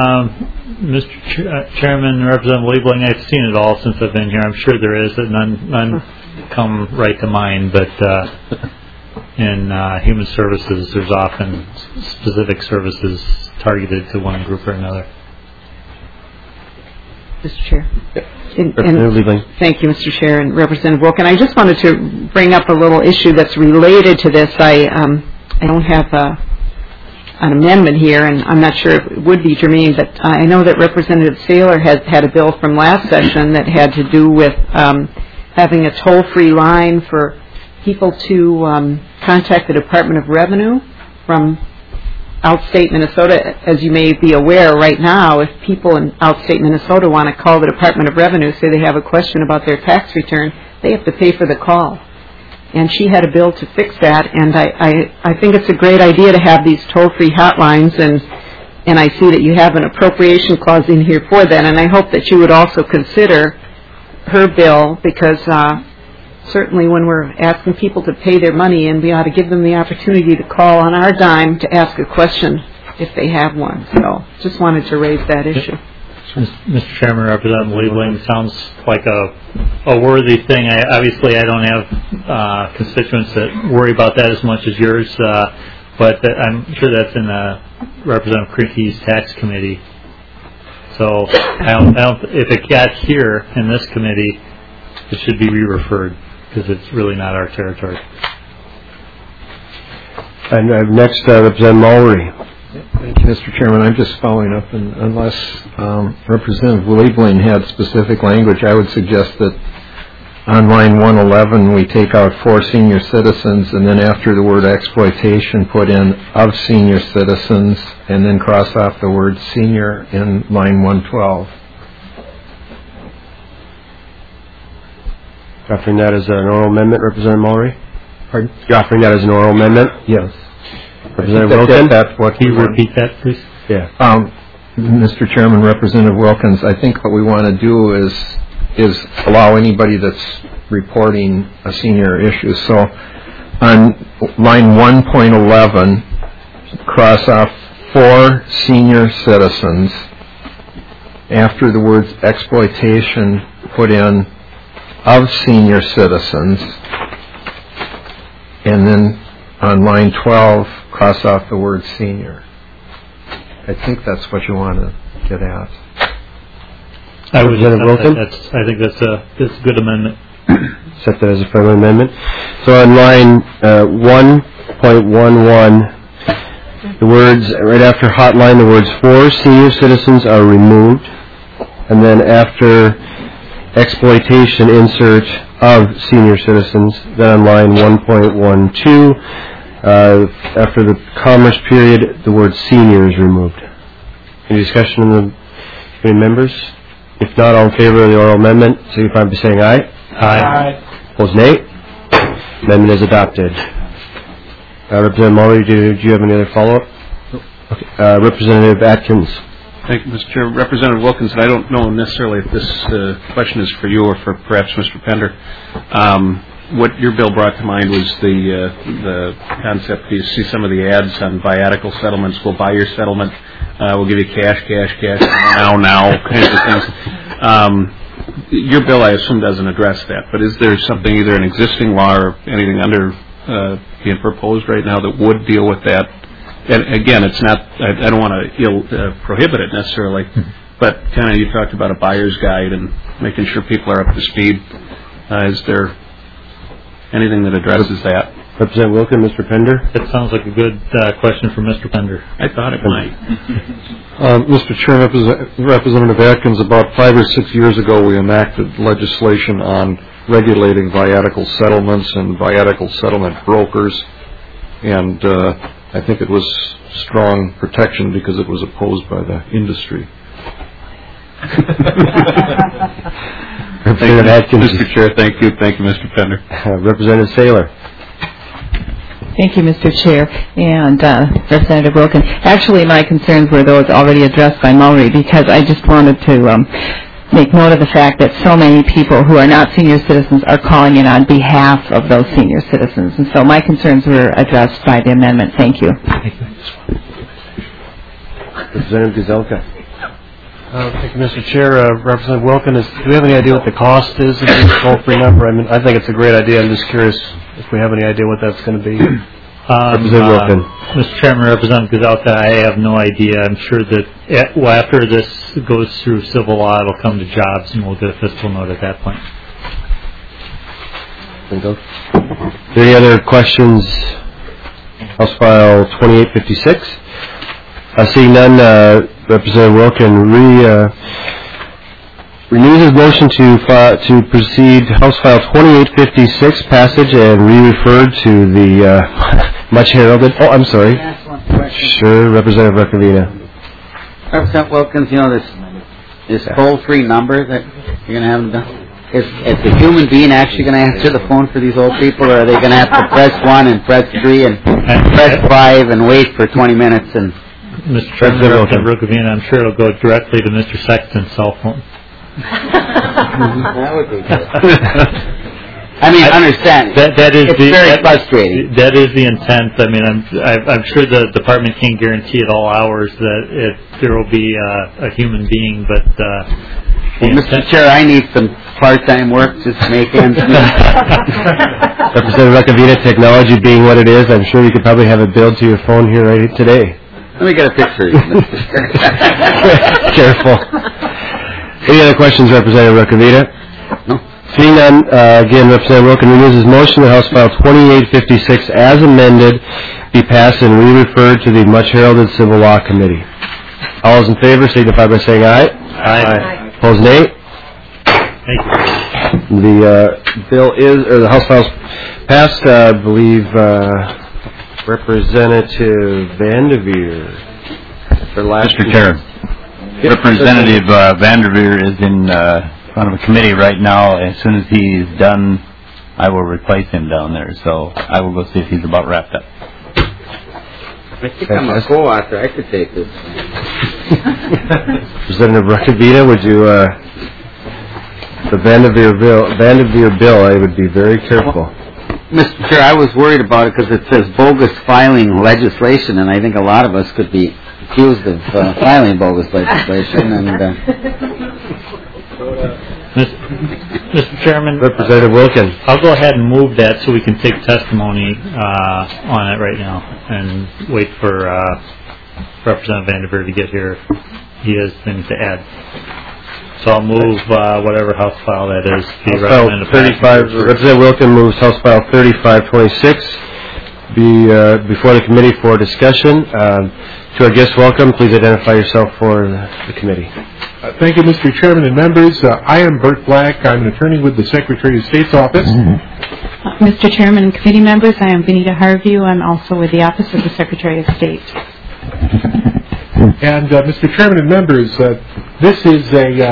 Mr. Chairman, Representative Liebling, I've seen it all since I've been here. I'm sure there is, and none come right to mind, but in human services, there's often specific services targeted to one group or another. Mr. Chair. Representative Liebling. Thank you, Mr. Chair, and Representative Wilkin. I just wanted to bring up a little issue that's related to this. I don't have an amendment here, and I'm not sure if it would be germane, but I know that Representative Saylor had a bill from last session that had to do with having a toll-free line for people to contact the Department of Revenue from outstate Minnesota. As you may be aware, right now, if people in outstate Minnesota want to call the Department of Revenue, say they have a question about their tax return, they have to pay for the call. And she had a bill to fix that, and I think it's a great idea to have these toll-free hotlines, and I see that you have an appropriation clause in here for that, and I hope that you would also consider her bill, because certainly when we're asking people to pay their money in, we ought to give them the opportunity to call on our dime to ask a question if they have one. So just wanted to raise that issue. Mr. Chairman, Representative Liebling, sounds like a worthy thing. Obviously, I don't have constituents that worry about that as much as yours, but I'm sure that's in Representative Krinke's tax committee. So if it got here in this committee, it should be re-referred, because it's really not our territory. And next, Representative Mallory. Thank you, Mr. Chairman. I'm just following up, and unless Representative Liebling had specific language, I would suggest that on line 111 we take out for senior citizens, and then after the word exploitation put in of senior citizens, and then cross off the word senior in line 112. You're offering that as an oral amendment, Representative Mallory? Pardon? You're offering that as an oral amendment? Yes. Representative Wilkins? That's what Can you repeat that, please? Yeah. Mr. Chairman, Representative Wilkins, I think what we want to do is allow anybody that's reporting a senior issue. So on line 1.11, cross off for senior citizens. After the words exploitation, put in of senior citizens. And then on line 12, cross off the word senior. I think that's what you want to get at. I think that's a good amendment. Set that as a friendly amendment. So on line 1.11, the words, right after hotline, the words for senior citizens are removed. And then after exploitation, insert of senior citizens. Then on line 1.12, after the commerce period, the word senior is removed. Any discussion in the committee members? If not, all in favor of the oral amendment, signify by saying aye. Aye. Opposed, nay. Amendment is adopted. Representative Mullery, do you have any other follow-up? Okay. Representative Atkins. Thank you, Mr. Chair. Representative Wilkinson, I don't know necessarily if this question is for you or for perhaps Mr. Pender. What your bill brought to mind was the concept. You see some of the ads on viatical settlements. We'll buy your settlement. We'll give you cash, now, kinds of things. Your bill, I assume, doesn't address that. But is there something, either an existing law or anything under being proposed right now that would deal with that? And again, it's not. I don't want to prohibit it necessarily, but kind of you talked about a buyer's guide and making sure people are up to speed. Is there anything that addresses that? Representative Wilkin, Mr. Pender. That sounds like a good question for Mr. Pender. I thought it might. Mr. Chair, Representative Atkins, about 5 or 6 years ago, we enacted legislation on regulating viatical settlements and viatical settlement brokers, and I think it was strong protection because it was opposed by the industry. Representative Atkins. Mr. Chair, thank you, Mr. Pender. Representative Saylor. Thank you, Mr. Chair, and Representative Wilkin. Actually, my concerns were those already addressed by Mullery, because I just wanted to make note of the fact that so many people who are not senior citizens are calling in on behalf of those senior citizens, and so my concerns were addressed by the amendment. Thank you. Representative Gazelka. Thank you, Mr. Chair. Representative Wilkin, do we have any idea what the cost is of this toll-free number? I mean, I think it's a great idea. I'm just curious if we have any idea what that's going to be. Representative Wilkin. Mr. Chairman, Representative Gazelka, I have no idea. I'm sure that after this goes through civil law, it'll come to jobs, and we'll get a fiscal note at that point. Are there any other questions? House File 2856. Seeing none, Representative Wilkin renews his motion to proceed House File 2856 passage and re-referred to the much heralded. Oh, I'm sorry. Sure, Representative Recavina. Representative Wilkins, you know this toll-free number that you're going to have them done? Is the human being actually going to answer the phone for these old people, or are they going to have to press 1 and press 3 and press 5 and wait for 20 minutes? And Mr. Chairman, Representative Recavina, I'm sure it'll go directly to Mr. Sexton's cell phone. That would be good. I mean, understand. It's very frustrating. That is the intent. I mean, I'm sure the department can't guarantee at all hours that there will be a human being, but. Mr. Chair, I need some part-time work just to make ends meet. Representative Recavina, technology being what it is, I'm sure you could probably have it billed to your phone here right today. Let me get a picture of you, Mr. Careful. Any other questions, Representative Recavina? No. Seeing none, again, Representative Wilkin renews his motion that House File 2856 as amended be passed and re-referred to the much heralded Civil Law Committee. All those in favor signify by saying aye. Aye. Opposed, nay. Thank you. The bill the House File's passed. I believe Representative Vanderveer. Mr. Chair, Representative Vanderveer is in front of a committee right now. As soon as he's done, I will replace him down there. So I will go see if he's about wrapped up. I think I'm a co-author. I could take this. Representative Recavina, would you, the Vanderveer bill, I would be very careful. Mr. Chair, I was worried about it because it says bogus filing legislation, and I think a lot of us could be accused of filing bogus legislation. And Mr. Chairman, Representative Wilkin. I'll go ahead and move that so we can take testimony on it right now and wait for Representative Vanderveer to get here. He has things to add. So I'll move whatever House file that is. House File 35. Representative Wilkin moves House File 3526 be before the committee for discussion. To our guests, welcome. Please identify yourself for the committee. Thank you, Mr. Chairman and members. I am Bert Black. I'm an attorney with the Secretary of State's office. Mr. Chairman and committee members, I am Benita Harview. I'm also with the Office of the Secretary of State. And Mr. Chairman and members, this is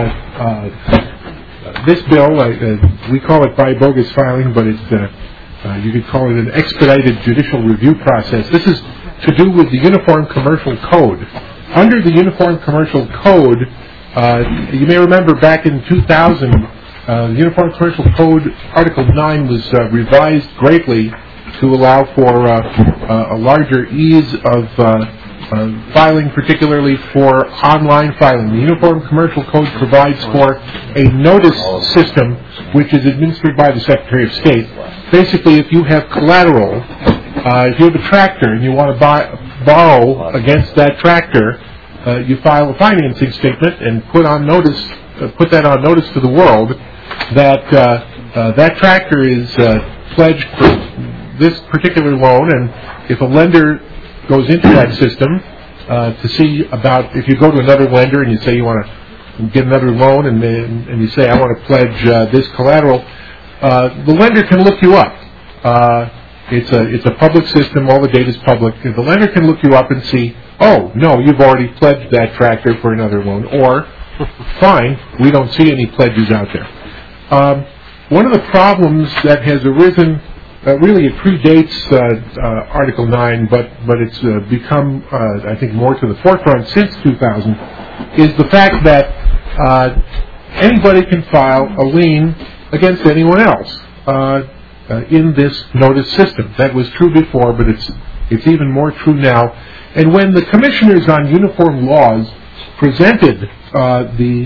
this bill. We call it by bogus filing, but it's you could call it an expedited judicial review process. This is to do with the Uniform Commercial Code. Under the Uniform Commercial Code, you may remember back in 2000, the Uniform Commercial Code Article 9 was revised greatly to allow for a larger ease of filing, particularly for online filing. The Uniform Commercial Code provides for a notice system which is administered by the Secretary of State. Basically, if you have collateral, if you have a tractor and you want to borrow against that tractor, you file a financing statement and put that on notice to the world that that tractor is pledged for this particular loan, and if a lender goes into that system to see about, if you go to another lender and you say you want to get another loan and you say I want to pledge this collateral, the lender can look you up. It's a public system. All the data is public. The lender can look you up and see, oh, no, you've already pledged that tractor for another loan, or, fine, we don't see any pledges out there. One of the problems that has arisen, really it predates Article 9, but it's become, I think, more to the forefront since 2000, is the fact that anybody can file a lien against anyone else in this notice system. That was true before, but it's even more true now. And when the commissioners on uniform laws presented the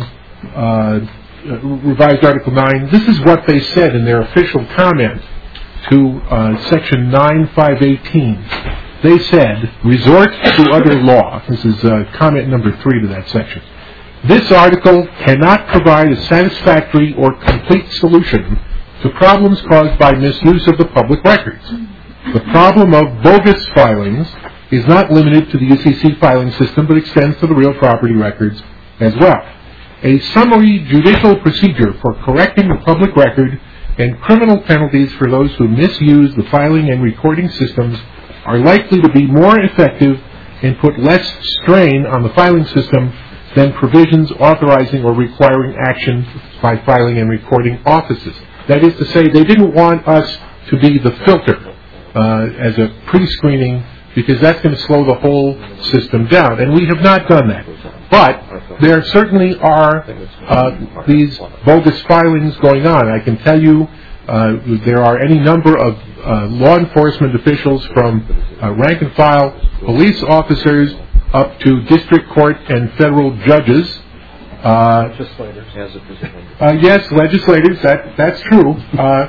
revised Article 9, this is what they said in their official comment to Section 9518. They said, resort to other law. This is comment number 3 to that section. This article cannot provide a satisfactory or complete solution to problems caused by misuse of the public records. The problem of bogus filings is not limited to the UCC filing system, but extends to the real property records as well. A summary judicial procedure for correcting the public record and criminal penalties for those who misuse the filing and recording systems are likely to be more effective and put less strain on the filing system than provisions authorizing or requiring action by filing and recording offices. That is to say, they didn't want us to be the filter as a pre-screening, because that's going to slow the whole system down, and we have not done that. But there certainly are these bogus filings going on. I can tell you there are any number of law enforcement officials, from rank and file police officers up to district court and federal judges. Legislators, as it is. Yes, legislators, that's true.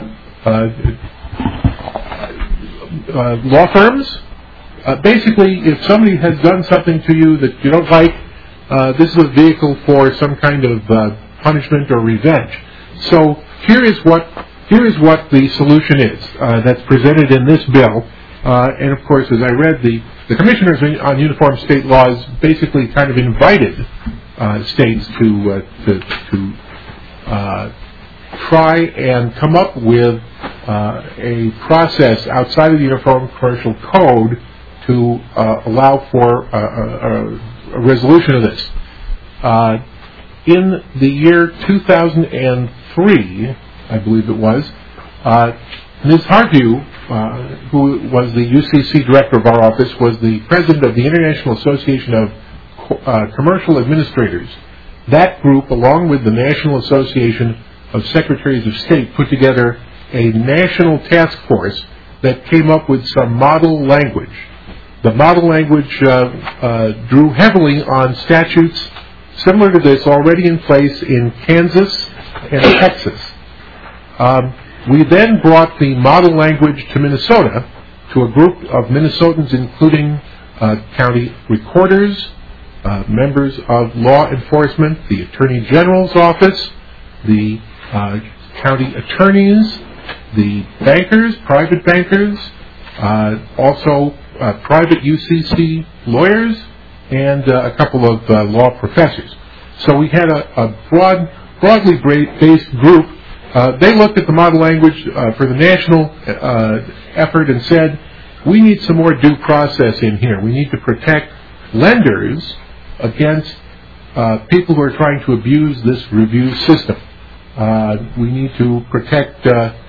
Law firms. Basically, if somebody has done something to you that you don't like, this is a vehicle for some kind of punishment or revenge. So here is what the solution is that's presented in this bill. And of course, as I read, the commissioners on uniform state laws basically kind of invited states to try and come up with a process outside of the Uniform Commercial Code to allow for a resolution of this. In the year 2003, I believe it was, Ms. Harview, who was the UCC director of our office, was the president of the International Association of Commercial Administrators. That group, along with the National Association of Secretaries of State, put together a national task force that came up with some model language. The model language drew heavily on statutes similar to this already in place in Kansas and Texas. We then brought the model language to Minnesota, to a group of Minnesotans including county recorders, members of law enforcement, the Attorney General's office, the county attorneys, the bankers, private bankers, also private UCC lawyers, and a couple of law professors. So we had a broadly based group. They looked at the model language for the national effort and said, we need some more due process in here. We need to protect lenders against people who are trying to abuse this review system. We need to protect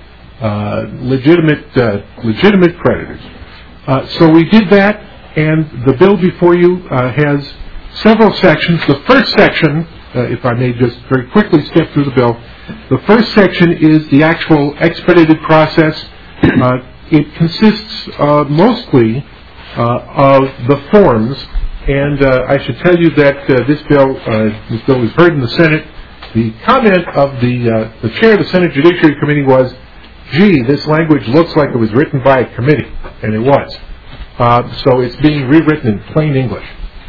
legitimate creditors. So we did that, and the bill before you has several sections. The first section, if I may just very quickly step through the bill, the first section is the actual expedited process. It consists mostly of the forms, and I should tell you that this bill was heard in the Senate. The comment of the chair of the Senate Judiciary Committee was, gee, this language looks like it was written by a committee, and it was. So it's being rewritten in plain English.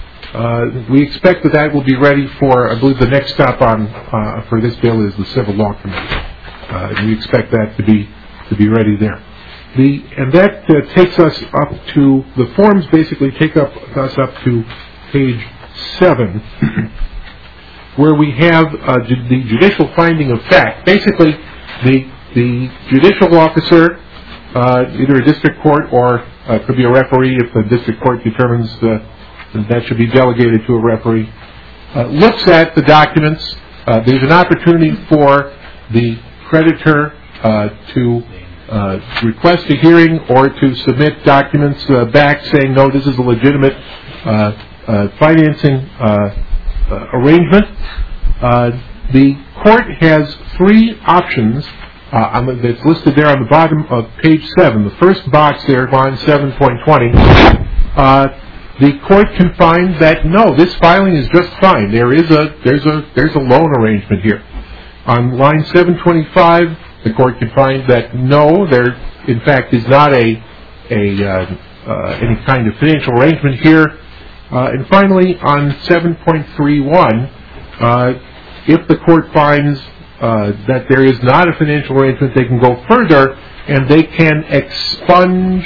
We expect that will be ready for, I believe the next stop on for this bill is the Civil Law Committee. We expect that to be ready there. And that takes us up to, the forms basically take us up to page 7, where we have the judicial finding of fact. Basically, the judicial officer, either a district court or could be a referee if the district court determines that should be delegated to a referee, looks at the documents. There's an opportunity for the creditor to request a hearing or to submit documents back saying, no, this is a legitimate financing arrangement. The court has 3 options that's listed there on the bottom of page 7. The first box there, line 7.20, the court can find that, no, this filing is just fine. There's a loan arrangement here. On line 725, the court can find that no, there in fact is not any kind of financial arrangement here. And finally, on 7.31, if the court finds that there is not a financial arrangement, they can go further and they can expunge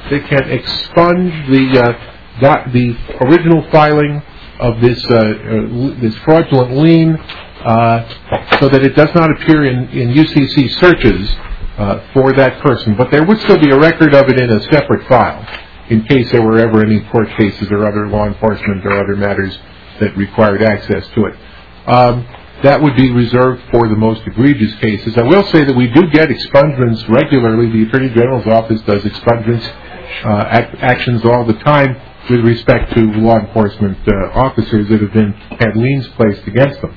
the original filing of this fraudulent lien, so that it does not appear in UCC searches for that person. But there would still be a record of it in a separate file in case there were ever any court cases or other law enforcement or other matters that required access to it. That would be reserved for the most egregious cases. I will say that we do get expungements regularly. The Attorney General's office does expungements actions all the time with respect to law enforcement officers that have had liens placed against them.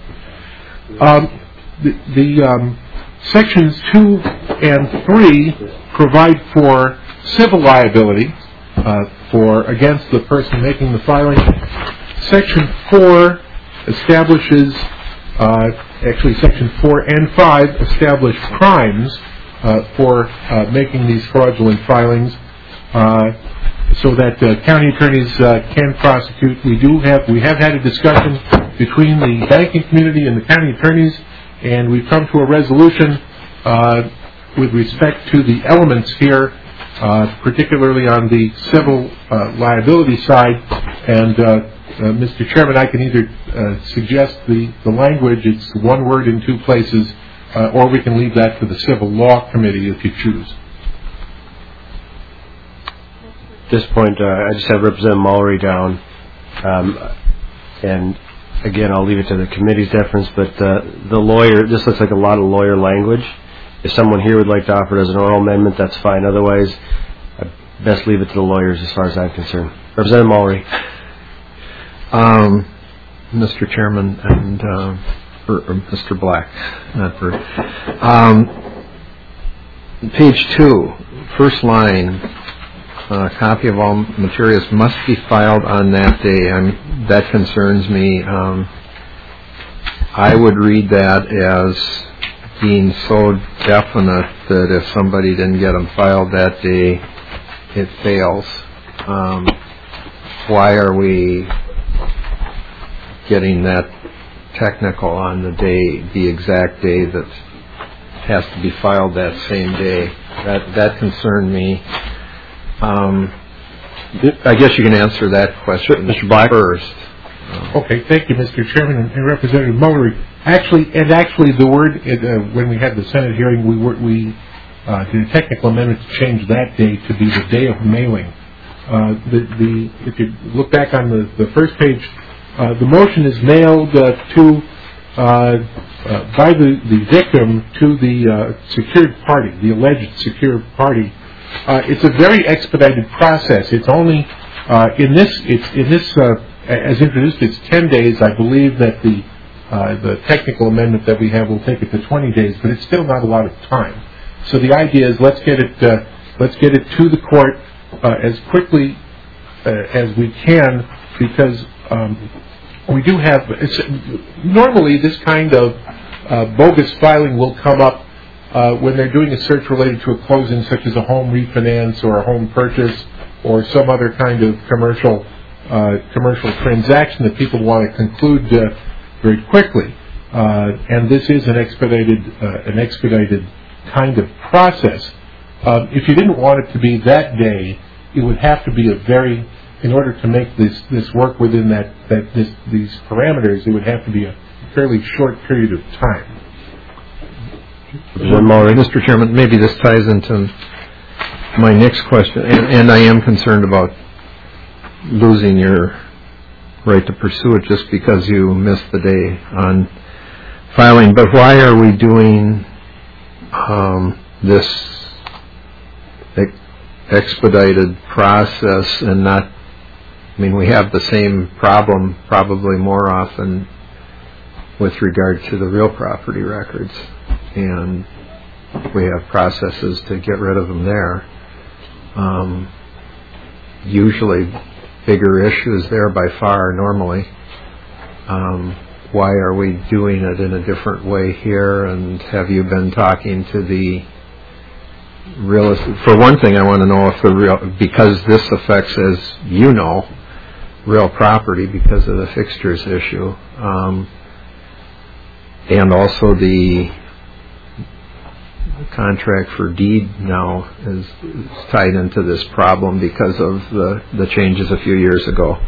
Sections 2 and 3 provide for civil liability against the person making the filing. Section 4 establishes, Section 4 and 5 establish crimes for making these fraudulent filings, so that county attorneys can prosecute. We have had a discussion between the banking community and the county attorneys, and we've come to a resolution with respect to the elements here, particularly on the civil liability side. And Mr. Chairman, I can either suggest the language, it's one word in 2 places, or we can leave that to the Civil Law Committee if you choose. At this point, I just have Representative Mallory down, and again, I'll leave it to the committee's deference, but the lawyer, this looks like a lot of lawyer language. If someone here would like to offer it as an oral amendment, that's fine. Otherwise, I'd best leave it to the lawyers as far as I'm concerned. Representative Mallory. Mr. Chairman and Mr. Black, Page 2, first line, copy of all materials must be filed on that day. That concerns me. I would read that as being so definite that if somebody didn't get them filed that day, it fails. Why are we getting that technical on the exact day that has to be filed that same day? That concerned me. I guess you can answer that question, Mr. Black, first. Okay, thank you, Mr. Chairman and Representative Mullery. Actually, the word when we had the Senate hearing, we did a technical amendment to change that day to be the day of mailing. If you look back on the first page, the motion is mailed by the victim to the secured party, the alleged secured party. It's a very expedited process. It's only in this as introduced, it's 10 days. I believe that the technical amendment that we have will take it to 20 days, but it's still not a lot of time. So the idea is let's get it to the court as quickly as we can, because we do have normally this kind of bogus filing will come up when they're doing a search related to a closing, such as a home refinance or a home purchase or some other kind of commercial transaction that people want to conclude very quickly. And this is an expedited kind of process. If you didn't want it to be that day, it would have to be in order to make this work within these parameters, it would have to be a fairly short period of time. Mr. Chairman, maybe this ties into my next question, and I am concerned about losing your right to pursue it just because you missed the day on filing. But why are we doing this expedited process and not? I mean, we have the same problem probably more often with regard to the real property records, and we have processes to get rid of them there. Usually bigger issues there by far normally. Why are we doing it in a different way here? And have you been talking to the realist? For one thing, I want to know if because this affects, as you know, real property because of the fixtures issue, and also the contract for deed now is tied into this problem because of the changes a few years ago.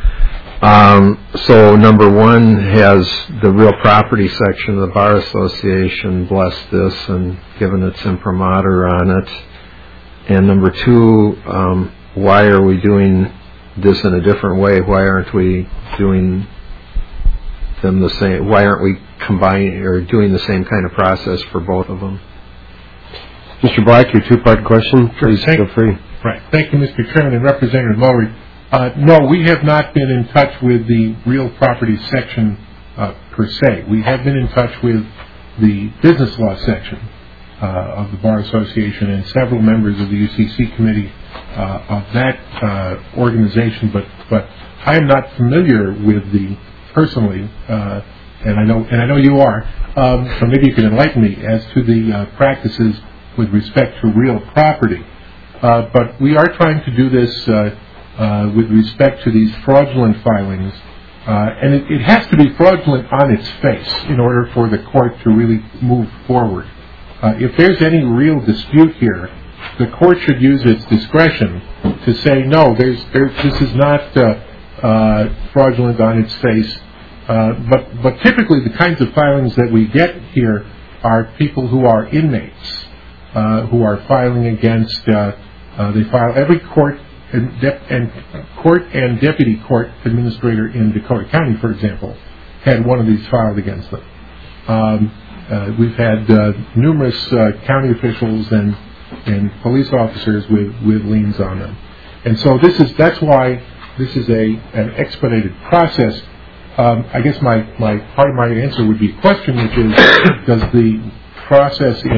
So number one, has the real property section of the Bar Association blessed this and given its imprimatur on it? And number two, why are we doing this in a different way? Why aren't we doing them the same? Why aren't we combining or doing the same kind of process for both of them? Mr. Black, your two-part question. Please feel free. Right. Thank you, Mr. Chairman and Representative Mullery. No, we have not been in touch with the real property section per se. We have been in touch with the business law section of the Bar Association and several members of the UCC committee of that organization, but I am not familiar with personally, and I know you are, so maybe you can enlighten me as to the practices with respect to real property. But we are trying to do this with respect to these fraudulent filings, and it has to be fraudulent on its face in order for the court to really move forward. If there's any real dispute here, the court should use its discretion to say, no, this is not fraudulent on its face. But typically the kinds of filings that we get here are people who are inmates, who are filing against, they file every court and deputy court administrator in Dakota County, for example, had one of these filed against them. We've had numerous county officials and police officers with liens on them, and so that's why this is an expedited process. I guess my part of my answer would be a question, which is, does the process in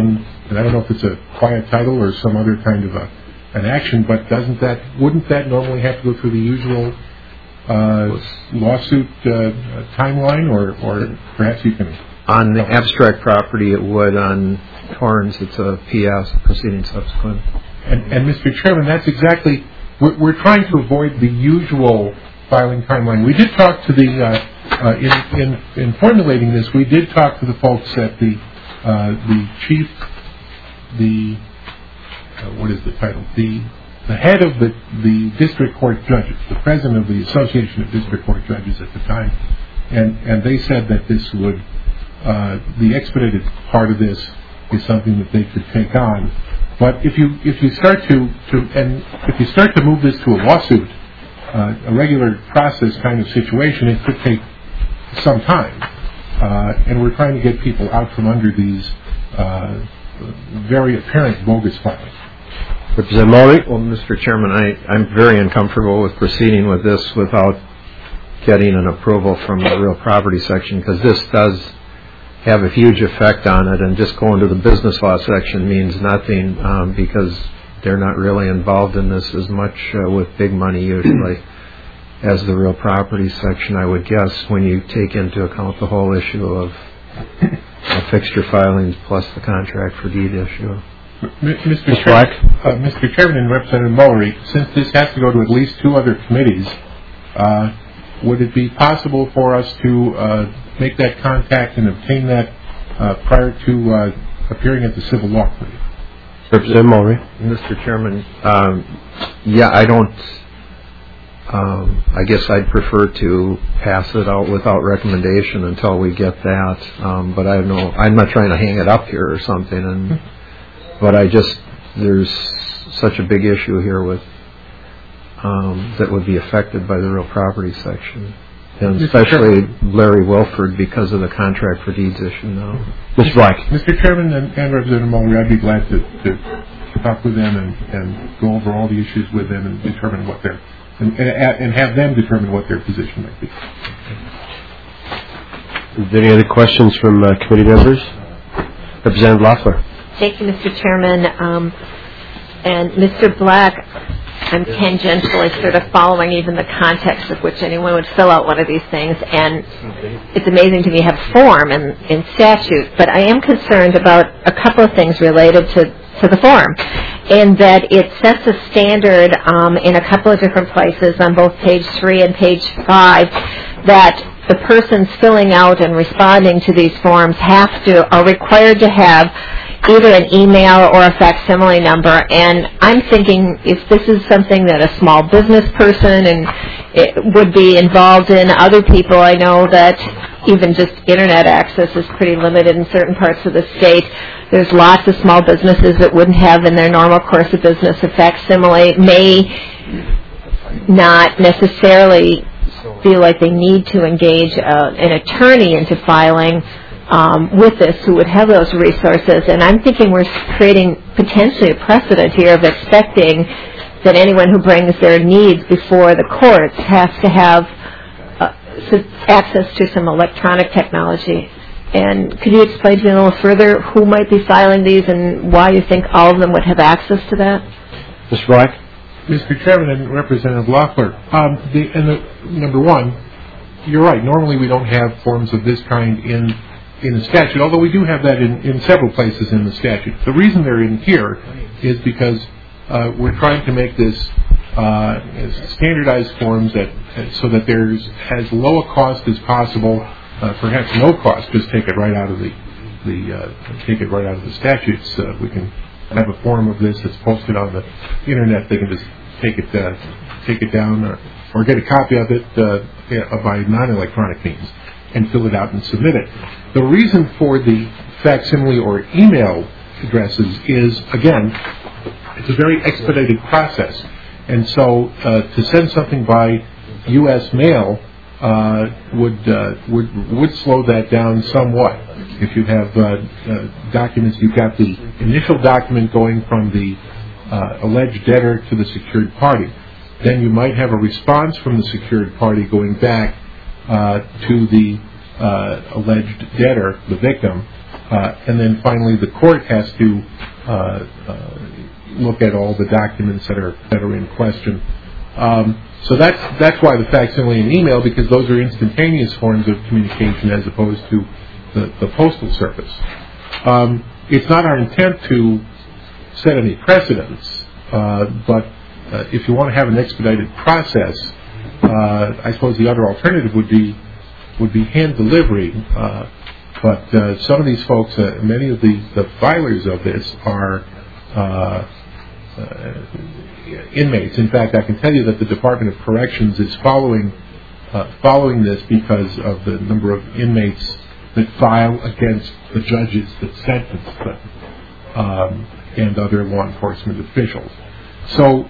and I don't know if it's a quiet title or some other kind of an action, but wouldn't that normally have to go through the usual lawsuit timeline, or perhaps you can... On the abstract property, it would. On Torrens, it's a PS, proceeding subsequent. And Mr. Chairman, that's exactly... We're trying to avoid the usual filing timeline. We did talk to in formulating this, we did talk to the folks at the chief, what is the title? The head of the district court judges, the president of the Association of District Court Judges at the time, and they said that this would, the expedited part of this is something that they could take on. But if you start to move this to a lawsuit, a regular process kind of situation, it could take some time, and we're trying to get people out from under these very apparent bogus filings. Representative Mulry? Well, Mr. Chairman, I'm very uncomfortable with proceeding with this without getting an approval from the real property section, because this does have a huge effect on it, and just going to the business law section means nothing, because they're not really involved in this as much with big money usually as the real property section, I would guess, when you take into account the whole issue of fixture filings plus the contract for deed issue. Mr. Chairman and Representative Mulry, since this has to go to at least two other committees, would it be possible for us to make that contact and obtain that prior to appearing at the Civil Law Committee? Representative Mulry. Mr. Chairman, I don't. I guess I'd prefer to pass it out without recommendation until we get that. But I'm not trying to hang it up here or something. But there's such a big issue here with that would be affected by the real property section, and especially Larry Wilford because of the contract for deeds issue now. Mr. Black. Mr. Chairman and Representative Mulry, I'd be glad to talk with them and go over all the issues with them and determine what their and have them determine what their position might be. Is there any other questions from committee members? Representative Loeffler. Thank you, Mr. Chairman. And Mr. Black, I'm tangentially sort of following even the context of which anyone would fill out one of these things, and it's amazing to me to have form in statute, but I am concerned about a couple of things related to the form, in that it sets a standard in a couple of different places on both page 3 and page 5 that the persons filling out and responding to these forms are required to have either an email or a facsimile number, and I'm thinking if this is something that a small business person and it would be involved in, other people I know that even just internet access is pretty limited in certain parts of the state. There's lots of small businesses that wouldn't have in their normal course of business a facsimile, may not necessarily feel like they need to engage an attorney into filing with this who would have those resources. And I'm thinking we're creating potentially a precedent here of expecting that anyone who brings their needs before the courts has to have access to some electronic technology. And could you explain to me a little further who might be filing these and why you think all of them would have access to that? Mr. Black. Mr. Chairman and Representative Loeffler, number one, you're right. Normally we don't have forms of this kind in the statute, although we do have that in several places in the statute. The reason they're in here is because we're trying to make this as standardized forms so that there's as low a cost as possible, perhaps no cost. Just take it right out of the statutes. We can have a form of this that's posted on the internet. They can just take it down or get a copy of it by non-electronic means and fill it out and submit it. The reason for the facsimile or email addresses is, again, it's a very expedited process. And so to send something by U.S. mail would slow that down somewhat. If you have documents, you've got the initial document going from the alleged debtor to the secured party. Then you might have a response from the secured party going back to the alleged debtor, the victim, and then finally the court has to look at all the documents that are in question. So that's why the facsimile and email, because those are instantaneous forms of communication as opposed to the postal service. It's not our intent to set any precedents, but if you want to have an expedited process, I suppose the other alternative would be hand delivery. But some of these folks, many of the filers of this are inmates. In fact, I can tell you that the Department of Corrections is following this because of the number of inmates that file against the judges that sentence them and other law enforcement officials. So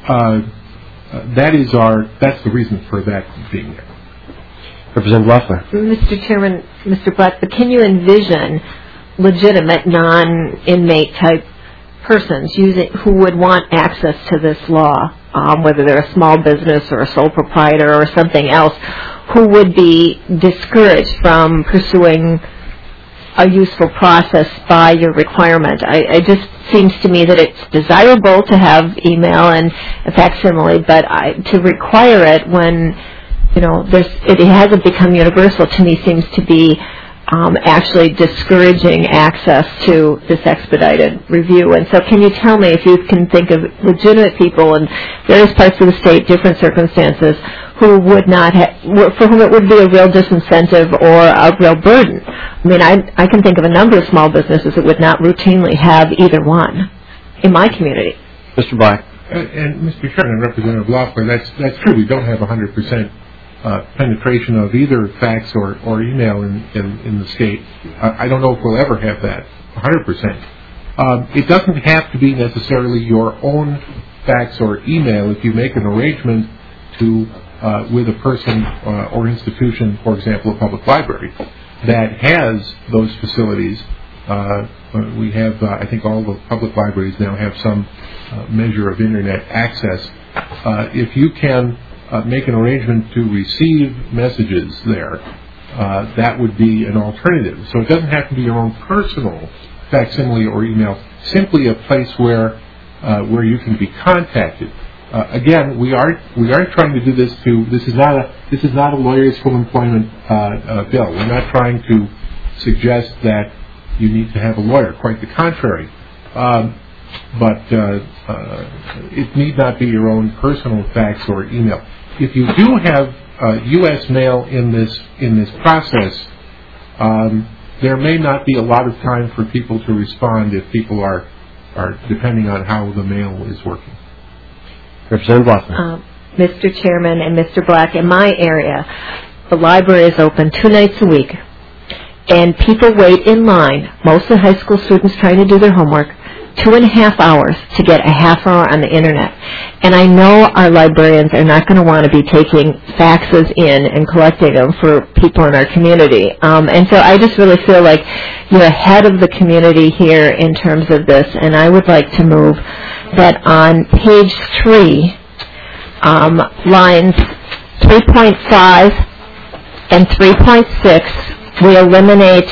that's the reason for that being there. Representative Loeffler. Mr. Chairman, Mr. Black, but can you envision legitimate non-inmate type persons who would want access to this law, whether they're a small business or a sole proprietor or something else, who would be discouraged from pursuing a useful process by your requirement? It just seems to me that it's desirable to have email and a facsimile, but to require it when it hasn't become universal, to me seems to be actually discouraging access to this expedited review. And so can you tell me if you can think of legitimate people in various parts of the state, different circumstances, who would not for whom it would be a real disincentive or a real burden? I mean, I can think of a number of small businesses that would not routinely have either one in my community. Mr. Black. And Mr. Chairman, Representative Loeffler, that's true. We don't have 100% penetration of either fax or email in the state. I don't know if we'll ever have that 100%. It doesn't have to be necessarily your own fax or email if you make an arrangement with a person or institution, for example, a public library, that has those facilities. We have, I think all the public libraries now have some measure of internet access. If you can make an arrangement to receive messages there, that would be an alternative. So it doesn't have to be your own personal facsimile or email, simply a place where you can be contacted. Again, we aren't trying to do this this is not a lawyer's full employment bill. We're not trying to suggest that you need to have a lawyer. Quite the contrary. But it need not be your own personal fax or email. If you do have U.S. mail in this process, there may not be a lot of time for people to respond if people are depending on how the mail is working. Representative Loeffler. Mr. Chairman and Mr. Black, in my area, the library is open 2 nights a week, and people wait in line, mostly high school students trying to do their homework, 2.5 hours to get a half hour on the internet. And I know our librarians are not going to want to be taking faxes in and collecting them for people in our community. And so I just really feel like you're ahead of the community here in terms of this, and I would like to move that on page 3, lines 3.5 and 3.6, we eliminate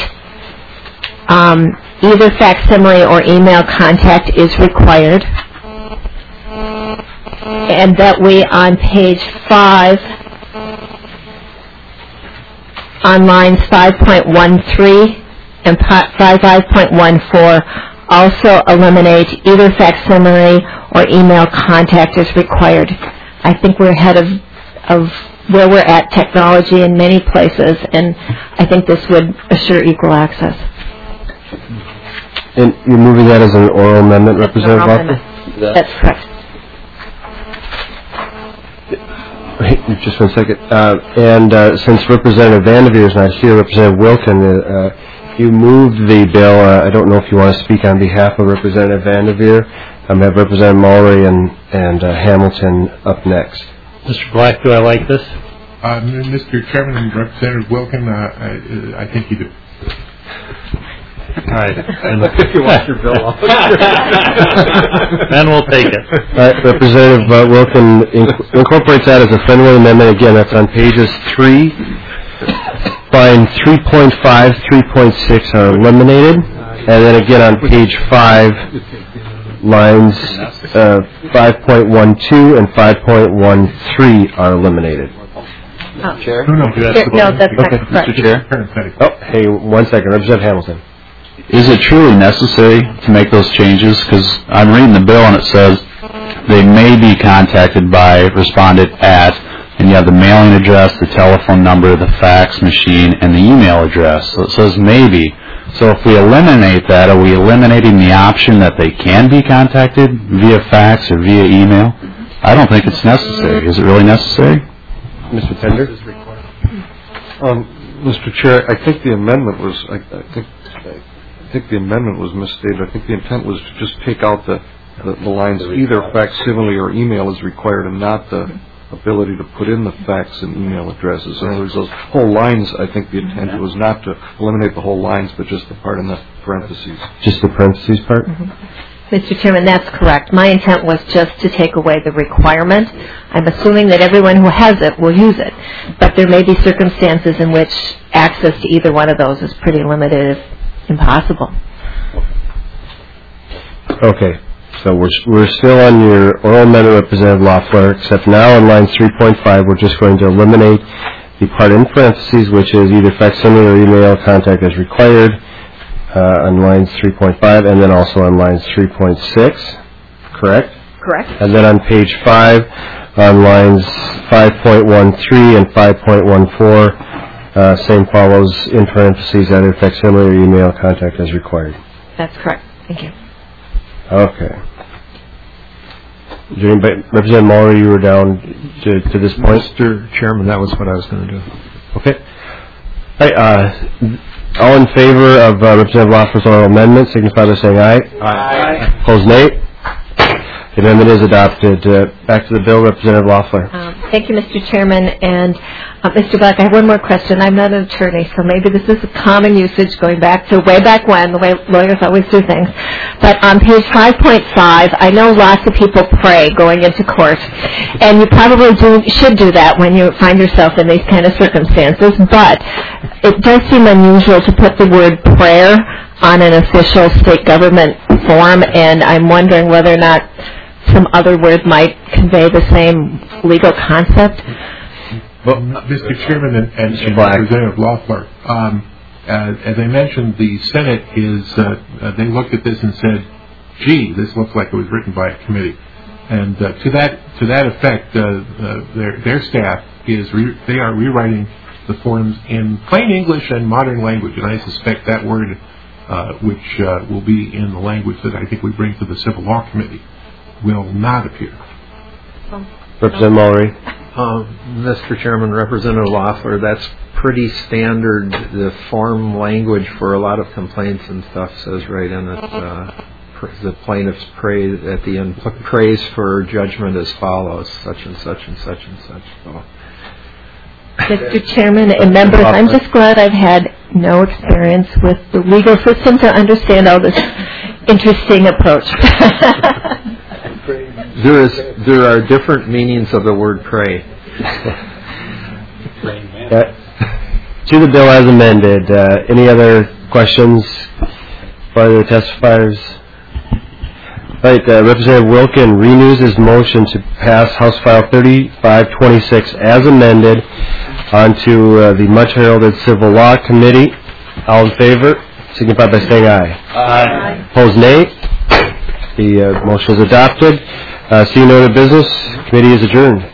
either facsimile or email contact is required, and that we on page 5, on lines 5.13 and 5.14, also eliminate either facsimile or email contact is required. I think we're ahead of where we're at technology in many places, and I think this would assure equal access. And you're moving that as an oral amendment, Representative Loeffler? That's correct. Wait, just 1 second. Since Representative Vanderveer is not here, Representative Wilkin, you moved the bill. I don't know if you want to speak on behalf of Representative Vanderveer. I have Representative Mullery and Hamilton up next. Mr. Black, do I like this? Mr. Chairman and Representative Wilkin, I think you do. All right. If you want your bill off. Then we'll take it. All right, Representative Wilkin incorporates that as a friendly amendment. Again, that's on pages 3. Line 3.5, 3.6 are eliminated. And then again on page 5, lines 5.12 and 5.13 are eliminated. Chair? No, that's not correct. Mr. Chair? Oh, hey, 1 second. Representative Hamilton. Is it truly necessary to make those changes? Because I'm reading the bill and it says they may be contacted by respondent at, and you have the mailing address, the telephone number, the fax machine, and the email address. So it says maybe. So if we eliminate that, are we eliminating the option that they can be contacted via fax or via email? I don't think it's necessary. Is it really necessary? Mr. Pender? Mr. Chair, I think the amendment was, I think the amendment was misstated. I think the intent was to just take out the lines either facsimile or email is required and not the ability to put in the fax and email addresses. In other words, those whole lines, I think the intent was not to eliminate the whole lines, but just the part in the parentheses. Just the parentheses part? Mr. Chairman, that's correct. My intent was just to take away the requirement. I'm assuming that everyone who has it will use it, but there may be circumstances in which access to either one of those is pretty limited, if impossible. Okay. So we're still on your oral amendment, Representative Loeffler, except now on lines 3.5, we're just going to eliminate the part in parentheses, which is either facsimile or email contact as required on lines 3.5, and then also on lines 3.6, correct? Correct. And then on page 5, on lines 5.13 and 5.14, same follows in parentheses, either facsimile or email contact as required. That's correct. Thank you. Okay. Representative Muller, you were down to this point? Mr. Chairman, that was what I was going to do. Okay. All right, all in favor of Representative Loeffler's oral amendment, signify by saying aye. Aye. Opposed, nay. The amendment is adopted. Back to the bill, Representative Loeffler. Thank you, Mr. Chairman. And Mr. Black, I have one more question. I'm not an attorney, so maybe this is a common usage going back to way back when, the way lawyers always do things. But on page 5.5, I know lots of people pray going into court, and you probably should do that when you find yourself in these kind of circumstances. But it does seem unusual to put the word prayer on an official state government form, and I'm wondering whether or not some other word might convey the same legal concept. Well, Mr. Chairman and Representative Loeffler, as I mentioned, the Senate they looked at this and said, gee, this looks like it was written by a committee. And to that effect, their staff they are rewriting the forms in plain English and modern language, and I suspect that word, which will be in the language that I think we bring to the Civil Law Committee, will not appear. Representative Mullery. Mr. Chairman, Representative Loeffler, that's pretty standard. The form language for a lot of complaints and stuff says right in it, the plaintiffs pray at the end, prays for judgment as follows, such and such and such and such. So. Mr. Chairman and members, I'm just glad I've had no experience with the legal system to understand all this interesting approach. There are different meanings of the word pray. To the bill as amended, any other questions by the testifiers? Right, Representative Wilkin renews his motion to pass House File 3526 as amended onto the much heralded Civil Law Committee. All in favor, signify by saying aye. Aye. Opposed, nay. The motion is adopted. Seeing no other business, committee is adjourned.